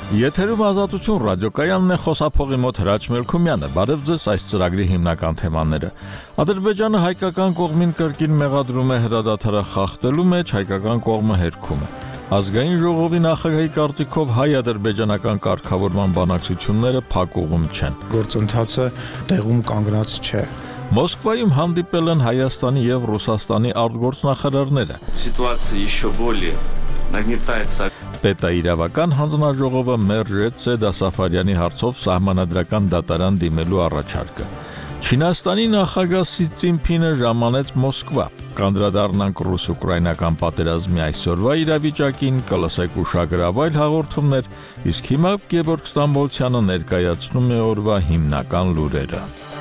Եթերում ազատություն ռադիոկայանն է, խոսափողի մոտ Հրաչ Մելքումյանը, բարև ձեզ այս ծրագրի հիմնական թեմաները։ Ադրբեջանը հայկական կողմին կրկին մեղադրում է հրադադարը խախտելու մեջ, հայկական կողմը հերքում է։ Ազգային ժողովի նախագահի կարծիքով հայ-ադրբեջանական կարգավորման բանակցությունները փակ ուղում չեն։ Գործընթացը տեղում կանգնած չէ։ Մոսկվայում հանդիպել են Հայաստանի եւ Ռուսաստանի արտգործնախարարները։ Ситуация еще более нагнетается. Պետաիրավական հանձնաժողովը մերժեց Սեդա Սաֆարյանի հարցով սահմանադրական դատարան դիմելու առաջարկը։ Չինաստանի նախագահ Սի Ցինփինը ժամանեց Մոսկվա։ Կանդրադառնանք ռուս-ուկրաինական պատերազմի այսօրվա իրավիճակին, կլսեք ուշագրավայր հաղորդումներ, իսկ հիմա Գևորգ Ստամբոլցյանը ներկայացնում է օրվա հիմնական լուրերը։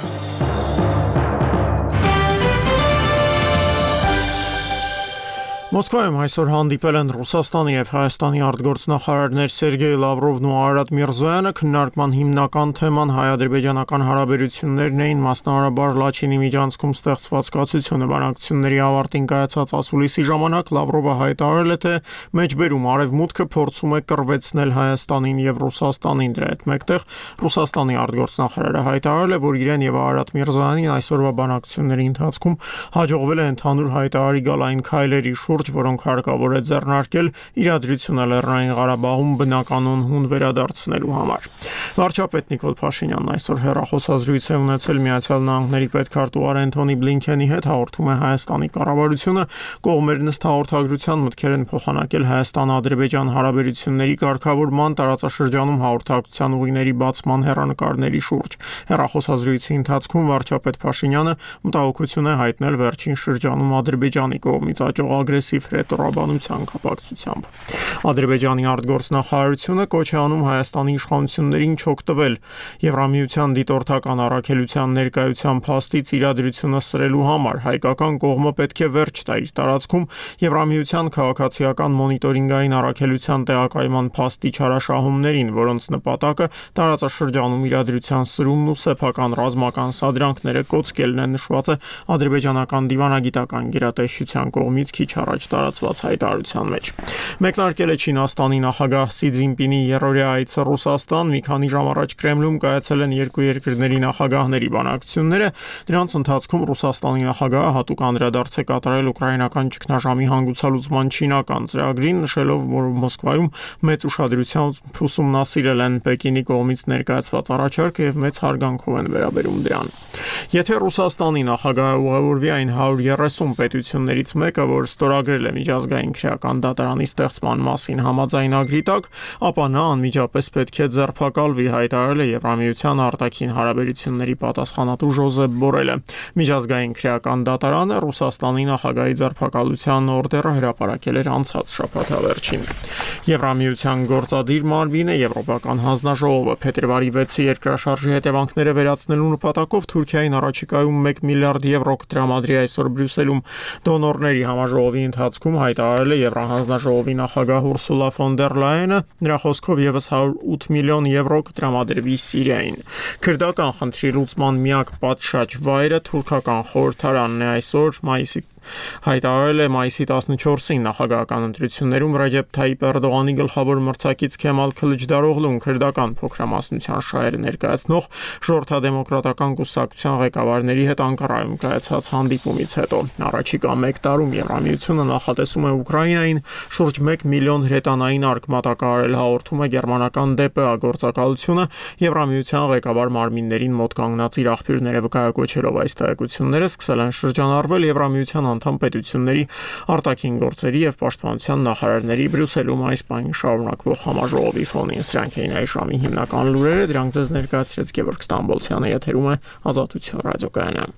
Մոսկվայում այսօր հանդիպել են Ռուսաստանի եւ Հայաստանի արտգործնախարարներ Սերգեյ Լավրովն ու Արարատ Միրզոյանը, քննարկման հիմնական թեման հայ-ադրբեջանական հարաբերություններն էին, մասնավորաբար Լաչինի միջանցքում ստեղծված կացությունը։ Բանակցությունների ավարտին կայացած ասուլիսի ժամանակ Լավրովը հայտարարել է, թե մեջբերում արևմուտքը փորձում է կռվեցնել Հայաստանին եւ Ռուսաստանին։ Դրա հետ մեկտեղ Ռուսաստանի արտգործնախարարը հայտարարել է, որ իրեն եւ Արարատ Միրզոյանին այսօրվա բանակցությունների ընթացքում հաջողվել է ընդհանուր հայտարարի գալ այն քայլերի շուրջ, որոնք հարկավոր է ձեռնարկել իրադրությունը Լեռնային Ղարաբաղում բնականon հուն վերադարձնելու համար։ Վարչապետ Նիկոլ Փաշինյանն այսօր հեռախոսազրույց է ունեցել Միացյալ Նահանգների պետքարտուղար Անթոնի Բլինքենի հետ, հաղորդում է Հայաստանի կառավարությունը, կողմերն ըստ հաղորդագրության մտքեր են փոխանակել Հայաստան-Ադրբեջան հարաբերությունների կարգավորման տարածաշրջանում հաղորդակցության ուղիների բացման հեռանկարների շուրջ։ Հեռախոսազրույցի ընթացքում վարչապետ Փաշինյանը մտահոգություն է հայտնել վերջին շրջանում Ադրբեջանի կողմից աճող ագրեսիվ ռետորաբանության կապակցությամբ։ Ադրբեջանի արտգործնախարարությունը կոչ է անում Հայաստանի իշխանություններին չօգտվել Եվրամիության դիտորդական առաքելության ներկայության փաստից իրադրությունը սրելու համար։ Հայկական կողմը պետք է վերջ տա իր տարածքում Եվրամիության քաղաքացիական մոնիտորինգային առաքելության տեղակայման փաստի չարաշահումներին, որոնց նպատակը տարածաշրջանում իրադրության սրումն ու սեփական ռազմական սադրանքները կոծկելն է, նշված է ադրբեջանական դիվանագիտական գերատեսչության կողմից քիչ առաջ տարածված հայտարարության մեջ։ Մեկնարկել է Չինաստանի նախագահ Սի Ցինփինի երրորդյա այցը Ռուսաստան։ Մի քանի ժամ առաջ Կրեմլում կայացել են երկու երկրների նախագահների բանակցությունները։ Դրանց ընթացքում Ռուսաստանի նախագահը հատուկ անդրադարձ է կատարել ուկրաինական ճգնաժամի հանգուցալուծման չինական ծրագրին, նշելով, որ Մոսկվայում մեծ ուշադրությամբ ուսումնասիրել են Պեկինի կողմից ներկայացված առաջարկը եւ մեծ հարգանքով են վերաբերում դրան։ Եթե Ռուսաստանի նախագահը ուղևորվի այն 130 պետություններից մեկը, որ ստորագրել է միջազգային քրեական դատարանի ստեղծման մասին համաձայնագրի տակ, ապա նա անմիջապես պետք է ձերբակալվի, հայտարարել է Եվրամիության արտաքին հարաբերությունների պատասխանատու Ժոզեփ Բորելը։ Միջազգային քրեական դատարանը Ռուսաստանի նախագահի ձերբակալության օրդերը հրապարակել էր անցած շաբաթավերջին։ Եվրամիության գործադիր մարմինը Եվրոպական հանձնաժողովը փետրվարի 6-ի երկրաշարժի հետևանքները վերացնելու նպատակով Թուրքիային առաջիկայում 1 միլիարդ եվրո կտրամադրի այսօր Բրյուսելում։ Դոնորների համաժողովի ընթացքում հայտարարել է Եվրահանձնաժողովի նախագահ Ուրսուլա ֆոն դեր Լայենը, նրա խոսքով եւս 108 միլիոն եվրո կտրամադրվի Սիրիային։ Քրդական խնդրի լուծման միակ պատշաճ վայրը թուրքական խորհրդարանն է այսօր հայտարարել է մայիսի 14-ին նախագահական ընտրություններում Ռեջեփ Թայիպ Էրդողանի գլխավոր մրցակից Քեմալ Քլիչդարօղլուն քրդական փոքրամասնության շահերը ներկայացնող ժողովրդադեմոկրատական կուսակցության ղեկավարների հետ Անկարայում կայացած հանդիպումից հետո։ Առաջիկա 1 տարում Եվրամիությունը նախատեսում է Ուկրաինային շուրջ 1 միլիոն հրետանային արկ մատակարարել, հաղորդում է գերմանական ԴՊԱ գործակալությունը Եվրամիության ղեկավար մարմիններին մոտ կանգնած իր աղբյուրները վկայակոչելով այս տեղեկությունները սկսել են շրջանառվել Եվրամիության անդամ պետությունների արտաքին գործերի եւ պաշտպանության նախարարների Բրյուսելում այս պահին շարունակվող համաժողովի ֆոնին։ Սրանք էին այս ժամի հիմնական լուրերը, դրանք ձեզ ներկայացրեց Գևորգ Ստամբոլցյանը, եթերում է Ազատություն ռադիոկայանը։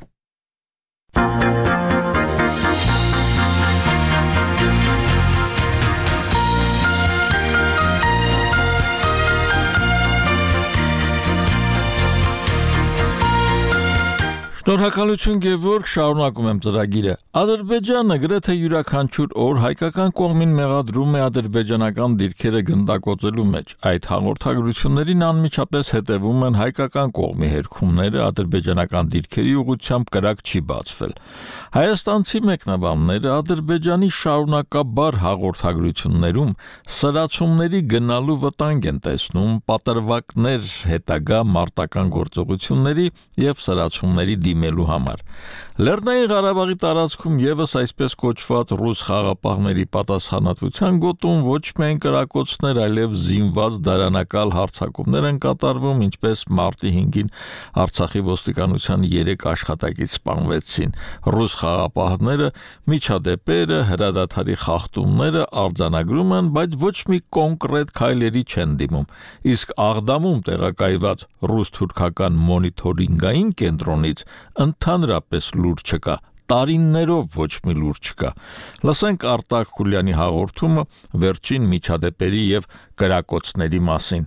Շնորհակալություն Գևորգ, շարունակում եմ ծրագիրը։ Ադրբեջանը գրեթե յուրաքանչյուր օր հայկական կողմին մեղադրում է ադրբեջանական դիրքերը գնդակոծելու մեջ։ Այդ հաղորդագրություններին անմիջապես հետևում են հայկական կողմի հերքումները, ադրբեջանական դիրքերի ուղղությամբ կրակ չի բացվել։ Հայաստանցի մեկնաբանները Ադրբեջանի շարունակաբար հաղորդագրություններում սրացումների գնալու վտանգ են տեսնում պատրվակներ հետագա մարտական գործողությունների եւ սրացումների դիմելու համար։ Լեռնային Ղարաբաղի տարածքում եւս այսպես կոչված ռուս խաղապահների պատասխանատվության գոտում ոչ միայն կրակոցներ, այլև զինված դարանակալ հարձակումներ են կատարվում, ինչպես մարտի 5-ին Արցախի ոստիկանության 3 աշխատակից սպանվեցին։ Ռուս խաղապահները միջադեպերը, հրադադարի խախտումները արձանագրում են, բայց ոչ մի կոնկրետ քայլերի չեն դիմում։ Իսկ Աղդամում տեղակայված ռուս-թուրքական մոնիթորինգային կենտրոնից ընդհանրապես լուր չկա, տարիներով ոչ մի լուր չկա։ Լսենք Արտակ Խուլյանի հաղորդումը վերջին միջադեպերի եւ կրակոցների մասին։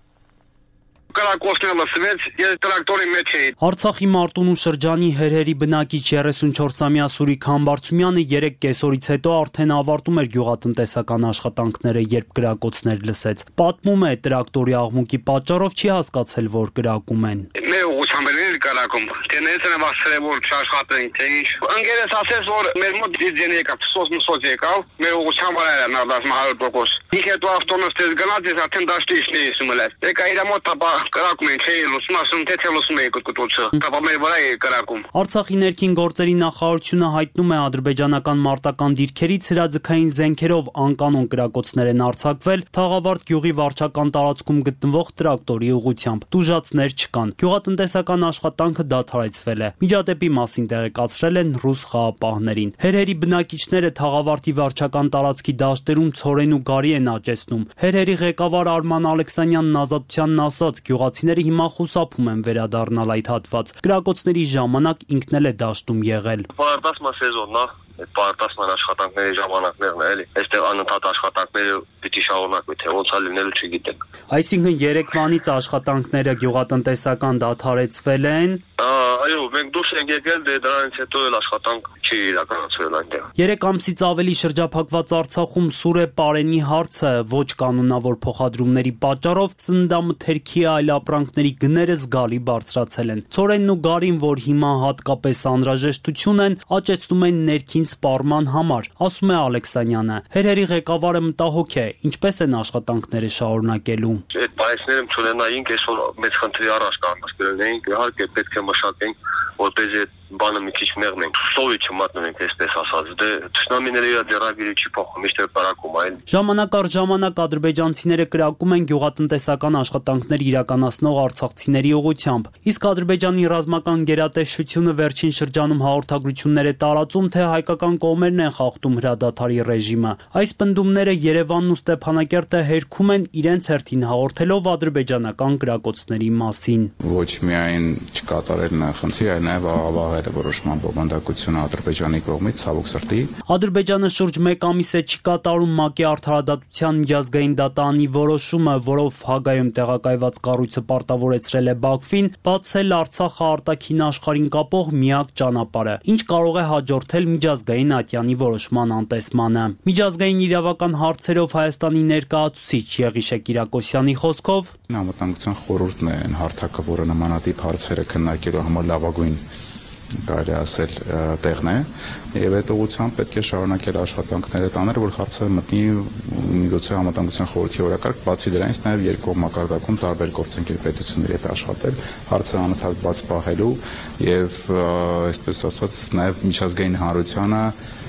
Կրակոցները լսվեց, ես տրակտորի մեջ էի։ Արցախի Մարտունու շրջանի հերհերի բնակիչ 34-ամյա Սուրիկ Համբարձումյանը 3 կեսօրից հետո արդեն ավարտում էր գյուղատնտեսական աշխատանքները, երբ կրակոցներ լսեց։ Պատմում է, տրակտորի աղմուկի պատճառով չի հասկացել, որ կրակում են։ Մեր ուղղությամբ էր կրակում, թե ներսը վասրե որ չաշխատենք, թե ինչ։ Ընկերս ասեց, որ մեր մոտ դիզեն եկավ, սոս եկավ, մեր ուղղությամբ էր նա դասում 100%։ Ինքը հետո ավտոնոստես գնաց, ես արդեն դաշտից էի սումելած։ Եկա իր մոտ տապա կրակում են, չէի լուսում, ասում թե լուսում էի կտուցը, տապա մեր վրա էի կրակում։ Արցախի ներքին գործերի նախարարությունը հայտնում է ադրբեջանական մարտական դիրքերից հրաձգային զենքերով անկանոն կրակոցներ են արձակվել Թաղավարտ գյուղի վարչական տարածքում գտնվող տրակտորի ուղղությամբ։ Տուժածներ չկան։ Գյուղատնտեսական աշխատանքը դադարեցվել է։ Միջադեպի մասին տեղեկացրել են ռուս խաղապահներին։ Հերհերի բնակիչները Թաղավարտի վարչական տարածքի դաշտերում ցորեն ու գարի են աճեցնում։ Հերհերի ղեկավար Արման Ալեքսանյանն ազատությանն ասաց, գյուղացիները հիմա խուսափում են վերադառնալ այդ հատված։ Կրակոցների ժամանակ ինքն էլ է դաշտում եղել։ Պարտասման սեզոնն է, այդ պարտասման աշխատանքների ժամանակներն է, էլի։ Այստեղ անընդհատ աշխատանքները պիտի շարունակվի, թե ոնց է լինելու չգիտենք։ Այսինքն երեկվանից աշխատանքները գյուղատնտեսական դադարեցվել են։ Այո, մենք դուրս ենք եկել, դրանից հետո էլ աշխատանք չի իրականացվել այնտեղ։ 3 ամսից ավելի շրջափակված Արցախում սուր է պարենի հարցը, ոչ կանոնավոր փոխադրումների պատճառով սննդամթերքի այլ ապրանքների գները զգալի բարձրացել են։ Ցորենն ու գարին, որ հիմա հատկապես անհրաժեշտություն են, աճեցնում են ներքին սպառման համար, ասում է Ալեքսանյանը։ Հերհերի ղեկավարը մտահոգ է, ինչպես են աշխատանքները շարունակելու։ Այդ բայսները չունենայինք, այսօր մեծ խնդրի առաջ կանգնեցնենք, իհարկե պետք է մշակենք, որպեսզի բանը մի քիչ մեղմենք, սովի չմատնենք, այսպես ասած, դե թշնամիները իր ձեռագիրը չի փոխում, միշտ է կրակում այն։ Ժամանակ առ ժամանակ ադրբեջանցիները կրակում են գյուղատնտեսական աշխատանքներ իրականացնող արցախցիների ուղղությամբ, իսկ Ադրբեջանի ռազմական գերատեսչությունը վերջին շրջանում հաղորդագրություններ է տարածում, թե հայկական կողմերն են խախտում հրադադարի ռեժիմը։ Այս պնդումները Երևանն ու Ստեփանակերտը հերքում են իրենց հերթին հաղորդելով ադրբեջանական կրակոցների մասին։ Ոչ միայն չկատարել նախընթրի, այլ նաև աղավաղել որոշման բովանդակությունը Ադրբեջանի կողմից ցավոք սրտի։ Ադրբեջանը շուրջ 1 ամիս է չի կատարում ՄԱԿ-ի արդարադատության միջազգային դատարանի որոշումը, որով Հագայում տեղակայված կառույցը պարտավորեցրել է Բաքվին բացել Արցախը արտաքին աշխարհին կապող միակ ճանապարհը, ինչ կարող է հաջորդել միջազգային ատյանի որոշման անտեսմանը։ Միջազգային իրավական հարցերով Հայաստանի ներկայացուցիչ Եղիշե Կիրակոսյանի խոսքով Անվտանգության խորհուրդն է հարթակը, որը նմանատիպ հարցերը քննարկելու համար լավագույն կարելի ասել տեղն է, եւ այդ ուղղությամբ պետք է շարունակել աշխատանքները տանել, որ հարցը մտնի միգուցե Անվտանգության խորհրդի օրակարգ, բացի դրանից նաեւ երկկողմ մակարդակում տարբեր գործընկեր պետությունների հետ աշխատել, հարցը անընդհատ բաց պահելու եւ այսպես ասած նաեւ միջազգային հանրությանը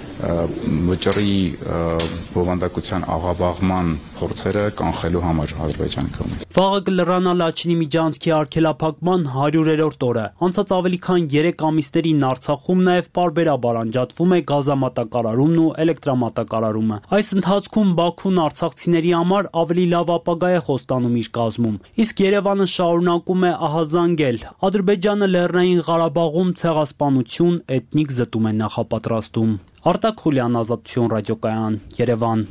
վճռի բովանդակության աղավաղման փորձերը կանխելու համար Ադրբեջանի կողմից։ Վաղը կլրանա Լաչինի միջանցքի արգելափակման 100-րդ օրը։ Անցած ավելի քան 3 ամիսներին Արցախում նաև պարբերաբար անջատվում է գազամատակարարումն ու էլեկտրամատակարարումը։ Այս ընթացքում Բաքուն արցախցիների համար ավելի լավ ապագա է խոստանում իր կազմում։ Իսկ Երևանը շարունակում է ահազանգել։ Ադրբեջանը Լեռնային Ղարաբաղում ցեղասպանություն, էթնիկ զտում է նախապատրաստում։ Արտակ Խուլյան, Ազատություն ռադիոկայան, Երևան։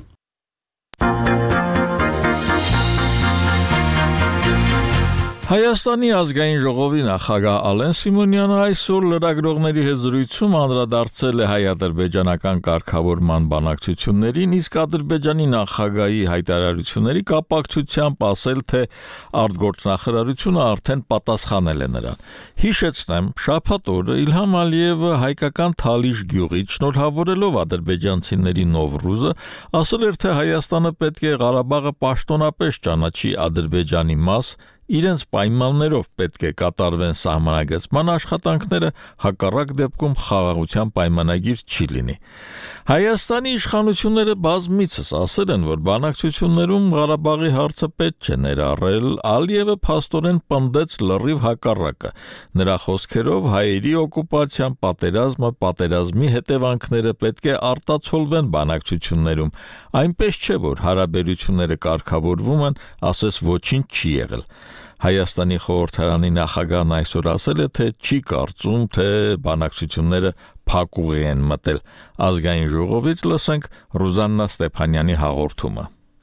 Հայաստանի ազգային ժողովի նախագահ Ալեն Սիմոնյանը այսօր լրագրողների հետ զրույցում անդրադարձել է հայ-ադրբեջանական կարգավորման բանակցություններին, իսկ Ադրբեջանի նախագահի հայտարարությունների կապակցությամբ ասել, թե արտգործնախարարությունը արդեն պատասխանել է նրան։ Հիշեցնեմ, շաբաթ օրը Իլհամ Ալիևը հայկական Թալիշ գյուղից շնորհավորելով ադրբեջանցիների Նովրուզը ասել էր, թե Հայաստանը պետք է Ղարաբաղը պաշտոնապես ճանաչի Ադրբեջանի մաս, իրենց պայմաններով պետք է կատարվեն սահմանագծման աշխատանքները, հակառակ դեպքում խաղաղության պայմանագիր չի լինի։ Հայաստանի իշխանությունները բազմիցս ասել են, որ բանակցություններում Ղարաբաղի հարցը պետք չէ ներառել, Ալիևը փաստորեն պնդեց լրիվ հակառակը։ Նրա խոսքերով հայերի օկուպացիան, պատերազմի հետևանքները պետք է արտացոլվեն բանակցություններում, այնպես չէ, որ հարաբերությունները կարգավորվում են, ասես ոչինչ չի եղել։ Հայաստանի խորհրդարանի նախագահն այսօր ասել է, թե չի կարծում, թե բանակցությունները փակուղի են մտել։ Ազգային ժողովից լսենք Ռուզաննա Ստեփանյանի հաղորդումը։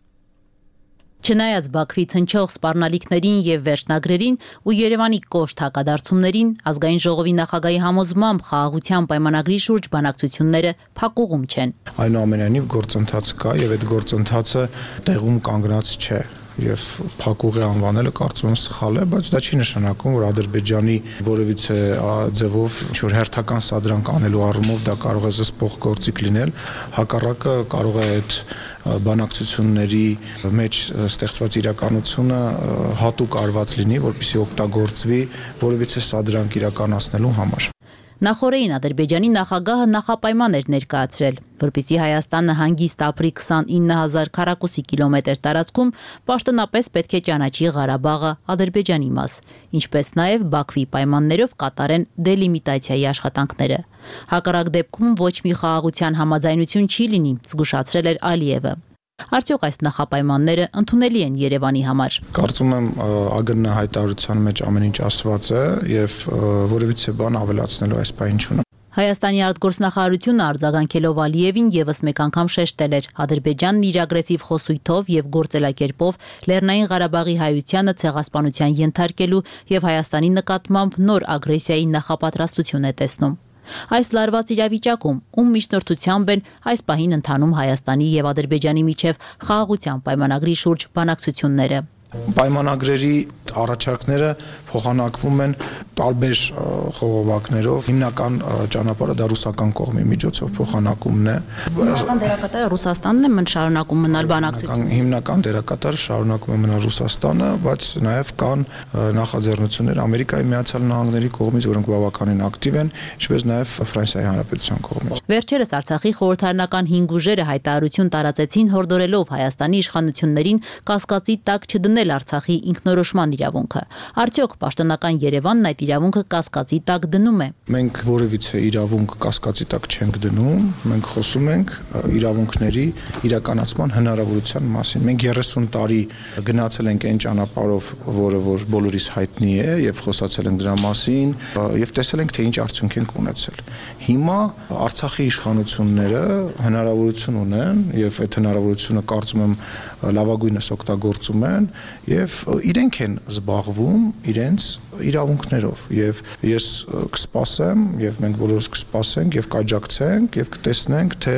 Չնայած Բաքվից հնչող սպառնալիքներին եւ վերջնագրերին ու Երևանի կոշտ հակադարձումներին, ազգային ժողովի նախագահի համոզմամբ խաղաղության պայմանագրի շուրջ բանակցությունները փակուղում չեն։ Այնուամենայնիվ գործընթաց կա եւ այդ գործընթացը տեղում կանգնած չէ։ Եվ փակուղի անվանելը կարծում եմ սխալ է, բայց դա չի նշանակում, որ Ադրբեջանի որևիցե ձևով ինչ-որ հերթական սադրանք անելու առումով դա կարող է զսպող գործիք լինել, հակառակը կարող է այդ բանակցությունների մեջ ստեղծված իրականությունը հատուկ արված լինի, որպեսզի օգտագործվի որևիցե սադրանք իրականացնելու համար։ Նախորդին Ադրբեջանի նախագահը նախապայման էր ներկայացրել, որպեսզի Հայաստանը հանգիստ ապրի 29,000 քառակուսի կիլոմետր տարածքում պաշտոնապես պետք է ճանաչի Ղարաբաղը Ադրբեջանի մաս, ինչպես նաև Բաքվի պայմաններով կատարեն դելիմիտացիայի աշխատանքները։ Հակառակ դեպքում ոչ մի խաղաղության համաձայնություն չի լինի, զգուշացրել էր Ալիևը։ Արդյոք այս նախապայմանները ընդունելի են Երևանի համար։ Կարծում եմ ԱԳՆ հայտարարության մեջ ամեն ինչ ասված է եւ որևիցե բան ավելացնելու այս բանը չունեմ։ Հայաստանի արտգործնախարարությունը արձագանքելով Ալիևին եւս մեկ անգամ շեշտել էր Ադրբեջանն իր ագրեսիվ խոսույթով եւ գործելակերպով Լեռնային Ղարաբաղի հայությանը ցեղասպանության ենթարկելու եւ Հայաստանի նկատմամբ նոր ագրեսիայի նախապատրաստություն է տեսնում։ Այս լարված իրավիճակում ում միջնորդությամբ են այս պահին ընթանում Հայաստանի եւ Ադրբեջանի միջև խաղաղության պայմանագրի շուրջ բանակցությունները։ Պայմանագրերի առաջարկները փոխանակվում են տարբեր խողովակներով, հիմնական ճանապարհը դա ռուսական կողմի միջոցով փոխանակումն է։ Հիմնական դերակատարը Ռուսաստանն է, մն շարունակում մնալ բանակցությունները։ Հիմնական դերակատարը շարունակում է մնալ Ռուսաստանը, բայց նաև կան նախաձեռնություններ Ամերիկայի Միացյալ Նահանգների կողմից, որոնք բավականին ակտիվ են, ինչպես նաև Ֆրանսիայի Հանրապետության կողմից։ Վերջերս Արցախի խորհրդարանական 5 ուժերը հայտարարություն տարածեցին հորդորելով Հայաստանի իշխանություններին կասկածի տակ չդնել Արցախի ինքնորոշման իրավունքը։ Արդյոք պաշտոնական Երևանն այդ իրավունքը կասկածի տակ դնում է։ Մենք որևիցե իրավունք կասկածի տակ չենք դնում, մենք խոսում ենք իրավունքների իրականացման հնարավորության մասին։ Մենք 30 տարի գնացել ենք այն ճանապարհով, որ բոլորիս հայտնի է եւ խոսացել ենք դրա մասին եւ տեսել ենք թե ինչ արդյունք ենք ունեցել։ Հիմա Արցախի իշխանությունները հնարավորություն ունեն եւ այդ հնարավորությունը կարծում եմ լավագույնս օգտագործում են եւ իրենք են զբաղվում իրենց իրավունքներով եւ ես կսպասեմ եւ մենք բոլորս կսպասենք եւ կաջակցենք եւ կտեսնենք թե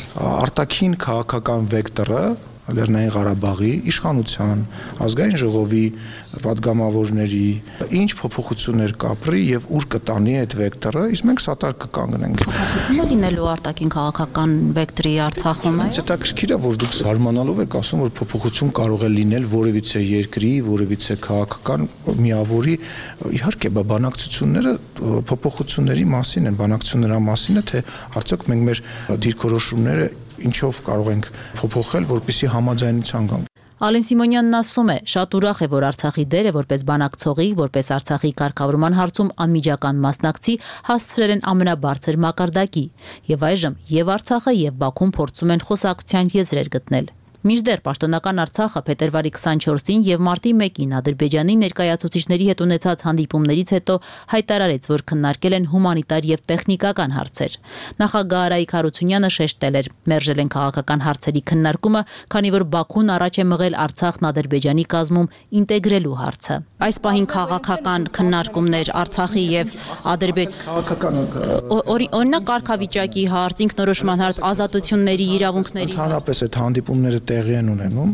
արտաքին քաղաքական վեկտորը Լեռնային Ղարաբաղի իշխանության, ազգային ժողովի պատգամավորների ինչ փոփոխություններ կապրի եւ ուր կտանի այդ վեկտորը, իսկ մենք սատար կկանգնենք։ Փոփոխություններ լինելու արտաքին քաղաքական վեկտորի Արցախում է։ Հետաքրքիր է, որ դուք զարմանալով եք ասում, որ փոփոխություն կարող է լինել որևիցե երկրի, որևիցե քաղաքական միավորի։ Իհարկե, բանակցությունները փոփոխությունների մասին են, բանակցությունների մասին է, թե արդյոք մենք մեր դիրքորոշումները ինչով կարող ենք փոփոխել, որպեսզի համաձայնության գանք։ Ալեն Սիմոնյանն ասում է, շատ ուրախ է, որ Արցախի դերը որպես բանակցողի, որպես Արցախի կարգավորման հարցում անմիջական մասնակցի հասցրել են ամենաբարձր մակարդակի, եւ այժմ եւ Արցախը եւ Բաքուն փորձում են խոսակցության եզրեր գտնել։ Մինչդեռ պաշտոնական Արցախը փետրվարի 24-ին եւ մարտի 1-ին Ադրբեջանի ներկայացուցիչների հետ ունեցած հանդիպումներից հետո հայտարարեց, որ քննարկել են հումանիտար եւ տեխնիկական հարցեր։ Նախագահ Արայիկ Հարությունյանը շեշտել էր, մերժել են քաղաքական հարցերի քննարկումը, քանի որ Բաքուն առաջ է մղել Արցախն Ադրբեջանի կազմում ինտեգրելու հարցը։ Այս պահին քաղաքական քննարկումներ Արցախի եւ օրինակ կարգավիճակի հարց, ինքնորոշման հարց, ազատությունների, իրավունքների։ Ընդհանրապես այդ հանդիպումները տեղի են ունենում,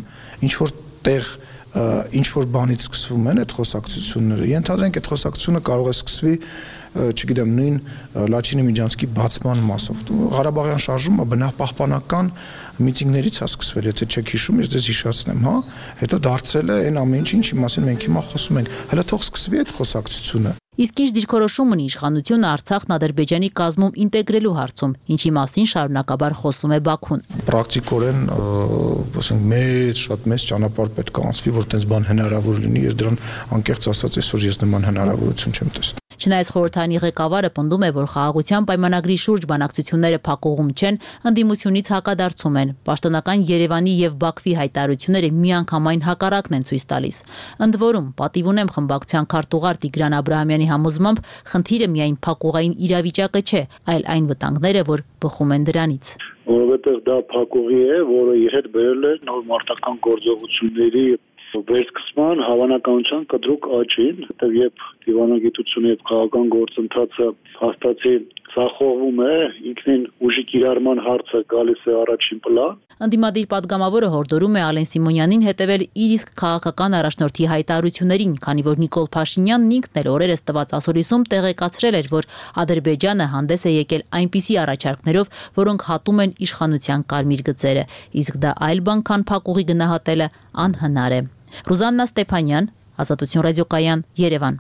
ինչ որ բանից սկսվում են այդ խոսակցությունները։ Ենթադրենք այդ խոսակցությունը կարող է սկսվի, չգիտեմ, նույն Լաչինի Միջանցքի բացման մասով։ Ղարաբաղյան շարժումը բնապահպանական միտինգներից է սկսվել, եթե չեք հիշում, ես ձեզ հիշացնեմ, հա, հետո դարձել է այն ամեն ինչի մասին մենք հիմա խոսում ենք։ Հələ թող սկսվի այդ խոսակցությունը։ Իսկ ինչ դիրքորոշում ունի իշխանությունը Արցախն Ադրբեջանի կազմում ինտեգրելու հարցում, ինչի մասին շարունակաբար խոսում է Բաքուն։ Պրակտիկորեն, ասենք, շատ մեծ ճանապարհ պետք է անցվի, որ այդպես բան հնարավոր լինի, ես դրան անկեղծ ասած այսօր ես նման հնարավորություն չեմ տեսնում։ Չնայած խորհրդարանի ղեկավարը պնդում է, որ խաղաղության պայմանագրի շուրջ բանակցությունները փակուղում չեն, ընդդիմությունից հակադարձում են։ Պաշտոնական Երևանի եւ Բաքվի հայտարարությունները միանգամայն հակառակն են ցույց տալիս։ Ընդ որում, պատիվ ունեմ խմբակցության քարտուղար Տիգրան Աբրահամյանի համոզմամբ, խնդիրը միայն փակուղային իրավիճակը չէ, այլ այն վտանգները, որ բխում են դրանից։ Որովհետեւ դա փակուղի է, որը իր հետ բերել է նոր մարտական գործողությունների վերսկսման հավանականության կտրուկ աճին, երբ դիվանագիտությունը եւ քաղաքական գործընթացը հաստատի սախողվում է, ինքնին ուժի կիրառման հարցը գալիս է առաջին պլան։ Ընդդիմադիր падգամավորը հորդորում է Ալեն Սիմոնյանին հետևել իր իսկ քաղաքական առաջնորդի հայտարարություններին, քանի որ Նիկոլ Փաշինյանն ինքն էլ օրերս տված ասորիսում տեղեկացրել էր, որ Ադրբեջանը հանդես է եկել այնպիսի առաջարկներով, որոնք հատում են իշխանության կարմիր գծերը, իսկ դա այլ բան, քան փակուղի գնահատելը անհնար է։ Ռուզաննա Ստեփանյան, Ազատություն ռադիոկայան, Երևան։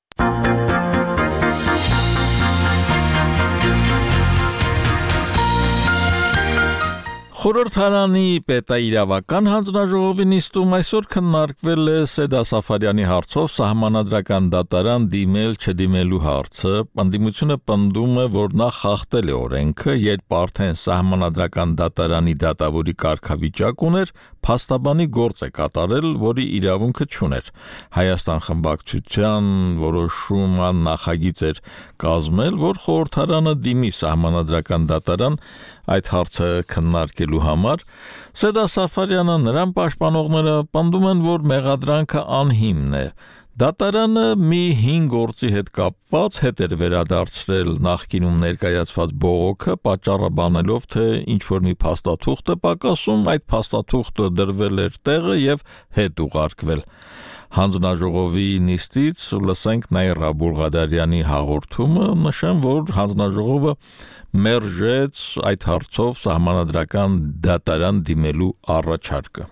Խորհրդարանի պետաիրավական հանձնաժողովի նիստում այսօր քննարկվել է Սեդա Սաֆարյանի հարցով սահմանադրական դատարան դիմել չդիմելու հարցը։ Ընդդիմությունը պնդում է, որ նա խախտել է օրենքը, երբ արդեն սահմանադրական դատարանի դատավորի կարգավիճակ ուներ, փաստաբանի գործ է կատարել, որի իրավունքը չուներ։ Հայաստան խմբակցության որոշման նախագիծ էր կազմել, որ խորհրդարանը դիմի սահմանադրական դատարան այդ հարցը քննարկելու համար։ Սեդա Սաֆարյանը նրան պաշտպանողները պնդում են, որ մեղադրանքը անհիմն է։ Դատարանը մի 5 գործի հետ կապված հետ էր վերադարձրել նախկինում ներկայացված բողոքը, պատճառը բանելով, թե ինչ-որ մի փաստաթուղթ է պակասում, այդ փաստաթուղթը դրվել էր տեղը եւ հետ ուղարկվել։ Հանձնաժողովի նիստից լսենք Նաիրա Բուլղադարյանի հաղորդումը, նշեմ, որ հանձնաժողովը մերժեց այդ հարցով սահմանադրական դատարան դիմելու առաջարկը։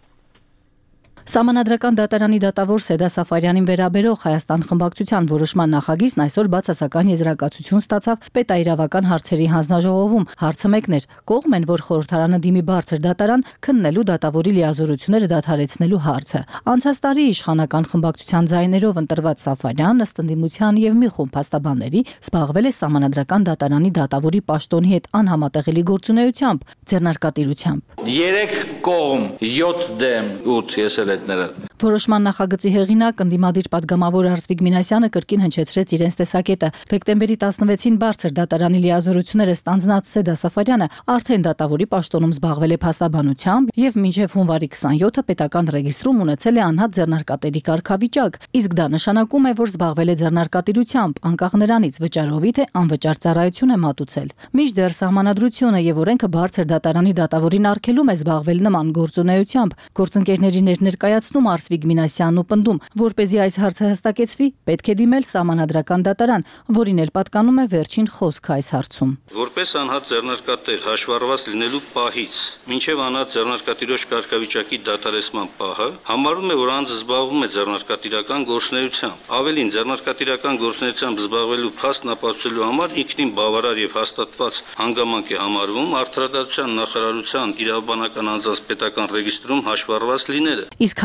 Սահմանադրական դատարանի դատավոր Սեդա Սաֆարյանին վերաբերող Հայաստան խմբակցության որոշման նախագիծն այսօր բացասական եզրակացություն ստացավ պետաիրավական հարցերի հանձնաժողովում։ Հարցը մեկն էր՝ կողմ են, որ խորհրդարանը դիմի բարձր դատարան քննելու դատավորի լիազորությունները դադարեցնելու հարցը։ Անցած տարի իշխանական խմբակցության ձայներով ընտրված Սաֆարյանն ըստ ընդդիմության եւ մի խումբ փաստաբանների զբաղվել է սահմանադրական դատարանի դատավորի պաշտոնի հետ անհամատեղելի գործունեությամբ, ձեռնարկատիրությամբ։ 3 կողմ 7 դեմ 8 ես Որոշման նախագծի հեղինակ ընդդիմադիր падգամավոր Արծվիկ Մինասյանը կրկին հնչեցրեց իրենց տեսակետը։ Դեկտեմբերի 16-ին բարձր դատարանի լիազորությունները ստանձնած Սեդա Սաֆարյանը արդեն դատավորի պաշտոնում զբաղվել է փաստաբանությամբ եւ մինչեւ հունվարի 27-ը պետական ռեգիստրում ունեցել է անհատ ձեռնարկատերի կարգավիճակ, իսկ դա նշանակում է, որ զբաղվել է ձեռնարկատիրությամբ, անկախ նրանից վճարովի թե անվճար ծառայություն է մատուցել։ Մինչդեռ սահմանադրությունը եւ օրենքը բարձր դատարանի դատավորին արգելում է զբաղվել նման գործունեությամբ։ Գործընկերների ներկայացնում Արծվիկ Մինասյանն ու պնդում, որպեսզի այս հարցը հստակեցվի, պետք է դիմել սահմանադրական դատարան, որին էլ պատկանում է վերջին խոսքը այս հարցում։ Որպես անհատ ձեռնարկատեր հաշվառված լինելու պահից մինչև անհատ ձեռնարկատիրոջ կարգավիճակի դատարեցման պահը համարում է, որ անձը զբաղվում է ձեռնարկատիրական գործունեությամբ։ Ավելին, ձեռնարկատիրական գործունեությամբ զբաղվելու փաստն ապացուցելու համար ինքնին բավարար եւ հաստատված հանգամանք է համարվում արդարադատության նախարարության իրավաբանական անձանց պետական ռեգիստրում հաշվառված լինելը։ Իսկ հարցն է